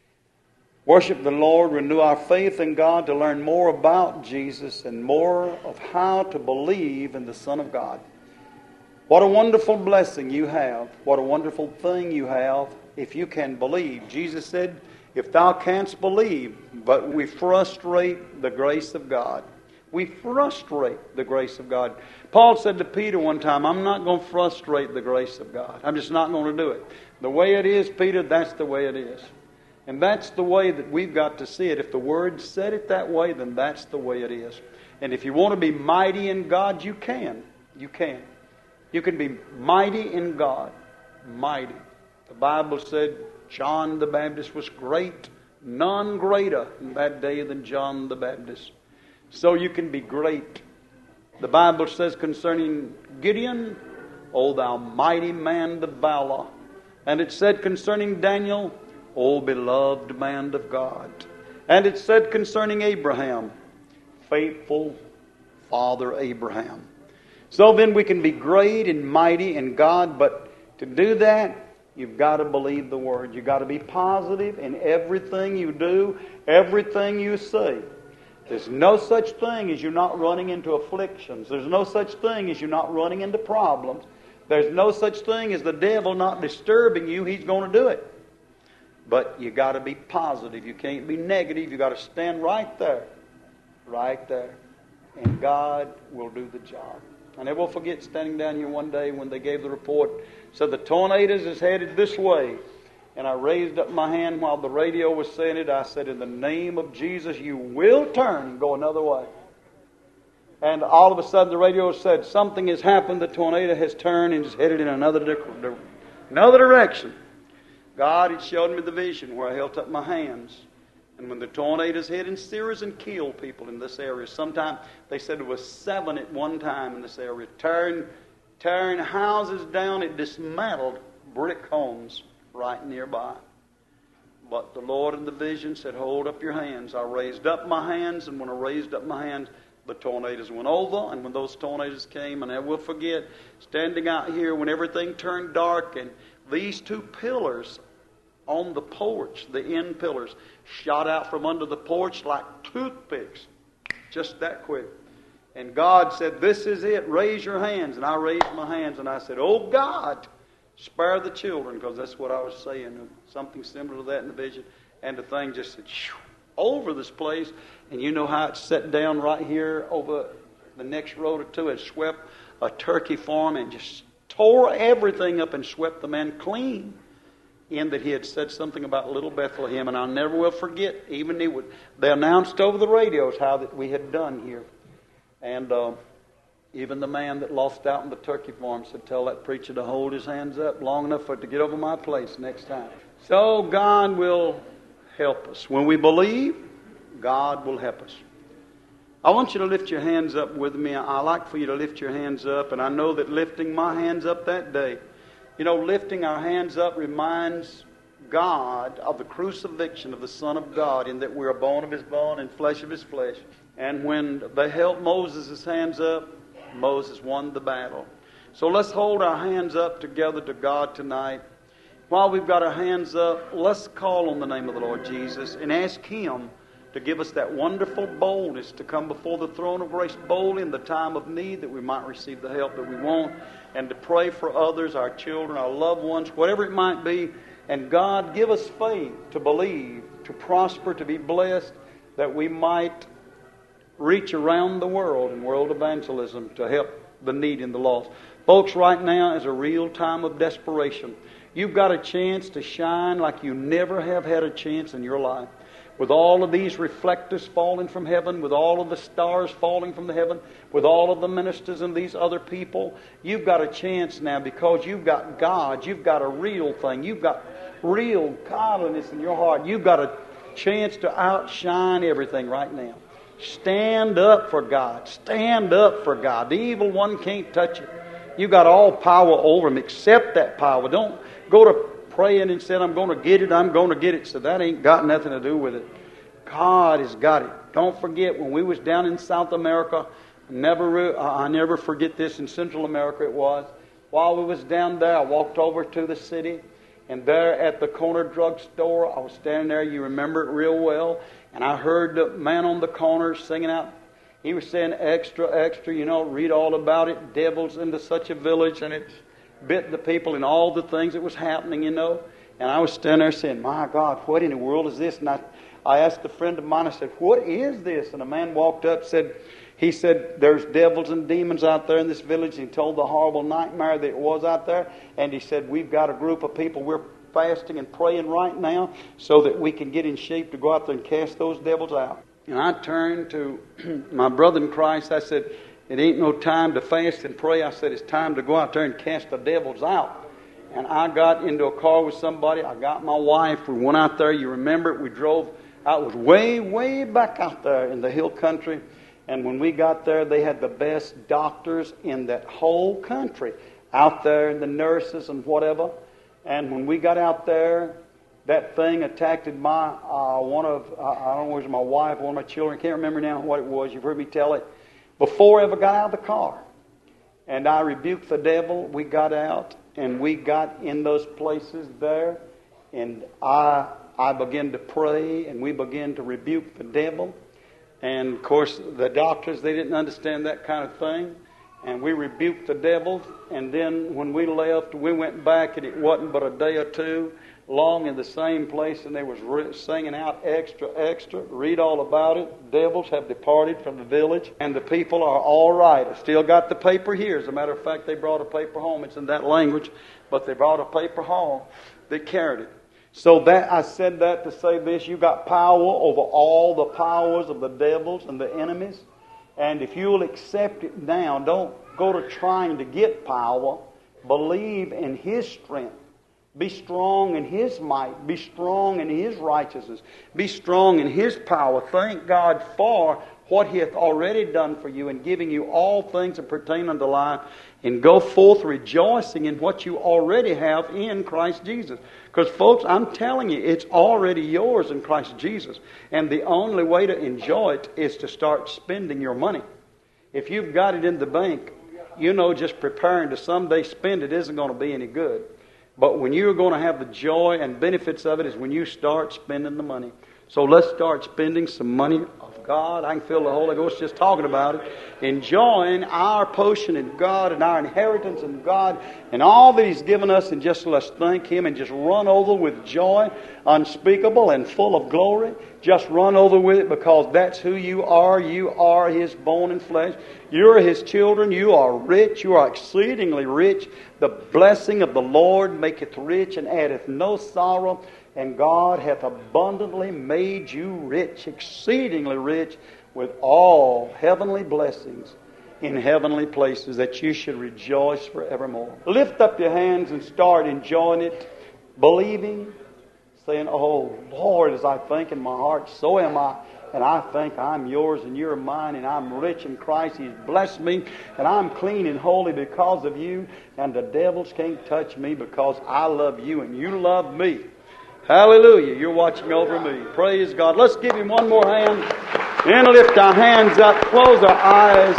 worship the Lord, renew our faith in God, to learn more about Jesus and more of how to believe in the Son of God. What a wonderful blessing you have. What a wonderful thing you have if you can believe. Jesus said, if thou canst believe, but we frustrate the grace of God. We frustrate the grace of God. Paul said to Peter one time, I'm not going to frustrate the grace of God. I'm just not going to do it. The way it is, Peter, that's the way it is. And that's the way that we've got to see it. If the Word said it that way, then that's the way it is. And if you want to be mighty in God, you can. You can. You can be mighty in God. Mighty. The Bible said John the Baptist was great. None greater in that day than John the Baptist. So you can be great. The Bible says concerning Gideon, O thou mighty man of valor. And it said concerning Daniel, O beloved man of God. And it said concerning Abraham, faithful Father Abraham. So then we can be great and mighty in God, but to do that, you've got to believe the Word. You've got to be positive in everything you do, everything you say. There's no such thing as you not running into afflictions. There's no such thing as you not running into problems. There's no such thing as the devil not disturbing you. He's going to do it. But you got to be positive. You can't be negative. You got to stand right there. Right there. And God will do the job. I never will forget standing down here one day when they gave the report. Said the tornadoes is headed this way. And I raised up my hand while the radio was saying it. I said, in the name of Jesus, you will turn and go another way. And all of a sudden the radio said, something has happened. The tornado has turned and is headed in another, di- another direction. God had showed me the vision where I held up my hands. And when the tornadoes hit in Syria and killed people in this area, sometime they said there was seven at one time in this area, tearing, tearing houses down. It dismantled brick homes right nearby. But the Lord in the vision said, hold up your hands. I raised up my hands, and when I raised up my hands, the tornadoes went over. And when those tornadoes came, and I will forget, standing out here when everything turned dark, and these two pillars on the porch, the end pillars, shot out from under the porch like toothpicks. Just that quick. And God said, this is it. Raise your hands. And I raised my hands, and I said, oh God, spare the children, because that's what I was saying. Something similar to that in the vision. And the thing just said, shoo, over this place. And you know how it's set down right here over the next road or two had swept a turkey farm and just tore everything up and swept the man clean. In that he had said something about little Bethlehem, and I'll never will forget. Even he would, they announced over the radios how that we had done here, and uh, even the man that lost out in the turkey farm said, "Tell that preacher to hold his hands up long enough for it to get over my place next time." So God will help us when we believe. God will help us. I want you to lift your hands up with me. I like for you to lift your hands up, and I know that lifting my hands up that day. You know, lifting our hands up reminds God of the crucifixion of the Son of God, in that we're bone of His bone and flesh of His flesh. And when they held Moses' hands up, Moses won the battle. So let's hold our hands up together to God tonight. While we've got our hands up, let's call on the name of the Lord Jesus and ask Him to give us that wonderful boldness to come before the throne of grace boldly in the time of need, that we might receive the help that we want, and to pray for others, our children, our loved ones, whatever it might be. And God, give us faith to believe, to prosper, to be blessed, that we might reach around the world in world evangelism to help the need and the lost. Folks, right now is a real time of desperation. You've got a chance to shine like you never have had a chance in your life. With all of these reflectors falling from heaven, with all of the stars falling from the heaven, with all of the ministers and these other people, you've got a chance now because you've got God. You've got a real thing. You've got real godliness in your heart. You've got a chance to outshine everything right now. Stand up for God. Stand up for God. The evil one can't touch you. You've got all power over him. Accept that power. Don't go to praying and said, "I'm going to get it, I'm going to get it." So that ain't got nothing to do with it. God has got it. Don't forget, when we was down in South America, never I never forget this, in Central America it was. While we was down there, I walked over to the city, and there at the corner drugstore, I was standing there, you remember it real well, and I heard the man on the corner singing out. He was saying, "Extra, extra, you know, read all about it, devils into such a village," and it's bit the people and all the things that was happening, you know. And I was standing there saying, "My God, what in the world is this?" And I, I asked a friend of mine, I said, "What is this?" And a man walked up, said, he said, "There's devils and demons out there in this village." He told the horrible nightmare that it was out there. And he said, "We've got a group of people, we're fasting and praying right now so that we can get in shape to go out there and cast those devils out." And I turned to my brother in Christ. I said, "It ain't no time to fast and pray." I said, "It's time to go out there and cast the devils out." And I got into a car with somebody. I got my wife. We went out there. You remember it. We drove out. It was way, way back out there in the hill country. And when we got there, they had the best doctors in that whole country out there, and the nurses and whatever. And when we got out there, that thing attacked my, uh, one of, uh, I don't know, it was my wife, one of my children. I can't remember now what it was. You've heard me tell it. Before I ever got out of the car. And I rebuked the devil. We got out and we got in those places there. And I I began to pray and we began to rebuke the devil. And of course the doctors, they didn't understand that kind of thing. And we rebuked the devil. And then when we left, we went back, and it wasn't but a day or two long in the same place, and they was re- singing out, "Extra, extra, read all about it. Devils have departed from the village, and the people are all right." I still got the paper here. As a matter of fact, they brought a paper home. It's in that language, but they brought a paper home. They carried it. So that I said that to say this: you got power over all the powers of the devils and the enemies. And if you'll accept it now, don't go to trying to get power. Believe in His strength. Be strong in His might. Be strong in His righteousness. Be strong in His power. Thank God for what He hath already done for you in giving you all things that pertain unto life. And go forth rejoicing in what you already have in Christ Jesus. Because folks, I'm telling you, it's already yours in Christ Jesus. And the only way to enjoy it is to start spending your money. If you've got it in the bank, you know just preparing to someday spend it isn't going to be any good. But when you're going to have the joy and benefits of it is when you start spending the money. So let's start spending some money of God. I can feel the Holy Ghost just talking about it. Enjoying our portion in God and our inheritance in God and all that He's given us, and just let's thank Him and just run over with joy unspeakable and full of glory. Just run over with it, because that's who you are. You are His bone and flesh. You're His children. You are rich. You are exceedingly rich. The blessing of the Lord maketh rich and addeth no sorrow. And God hath abundantly made you rich, exceedingly rich, with all heavenly blessings in heavenly places, that you should rejoice forevermore. Lift up your hands and start enjoying it, believing, saying, "Oh, Lord, as I think in my heart, so am I. And I think I'm yours and you're mine, and I'm rich in Christ. He's blessed me, and I'm clean and holy because of you, and the devils can't touch me because I love you and you love me." Hallelujah. You're watching over me. Praise God. Let's give Him one more hand and lift our hands up, close our eyes,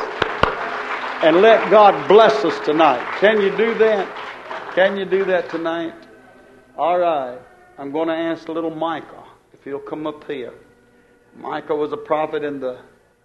and let God bless us tonight. Can you do that? Can you do that tonight? All right. I'm going to ask little Micah if he'll come up here. Micah was a prophet in the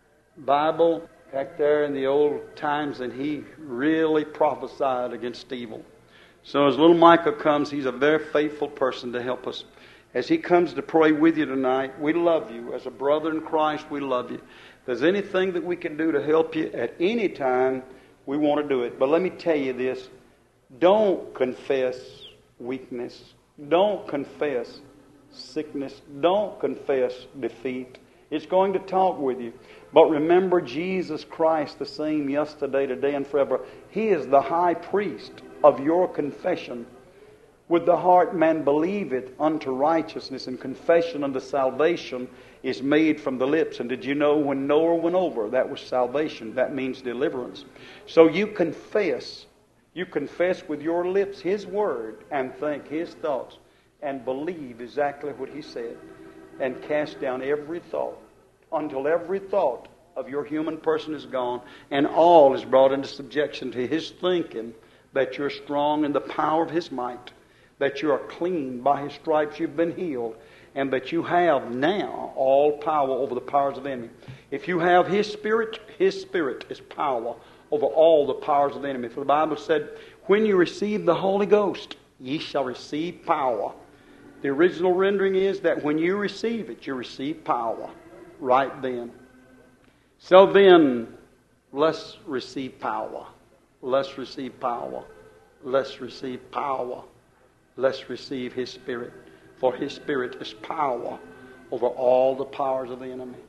Bible back there in the old times, and he really prophesied against evil. So as little Micah comes, he's a very faithful person to help us. As he comes to pray with you tonight, we love you. As a brother in Christ, we love you. If there's anything that we can do to help you at any time, we want to do it. But let me tell you this. Don't confess weakness. Don't confess sickness. Don't confess defeat. It's going to talk with you. But remember Jesus Christ, the same yesterday, today, and forever. He is the high priest of your confession. With the heart man believeth unto righteousness, and confession unto salvation is made from the lips. And did you know when Noah went over, that was salvation. That means deliverance. So you confess. You confess with your lips His word, and think His thoughts, and believe exactly what He said, and cast down every thought until every thought of your human person is gone, and all is brought into subjection to His thinking, that you're strong in the power of His might, that you are clean by His stripes you've been healed, and that you have now all power over the powers of the enemy. If you have His Spirit, His Spirit is power over all the powers of the enemy. For the Bible said, when you receive the Holy Ghost, ye shall receive power. The original rendering is that when you receive it, you receive power right then. So then, let's receive power. Let's receive power. Let's receive power. Let's receive His Spirit. For His Spirit is power over all the powers of the enemy.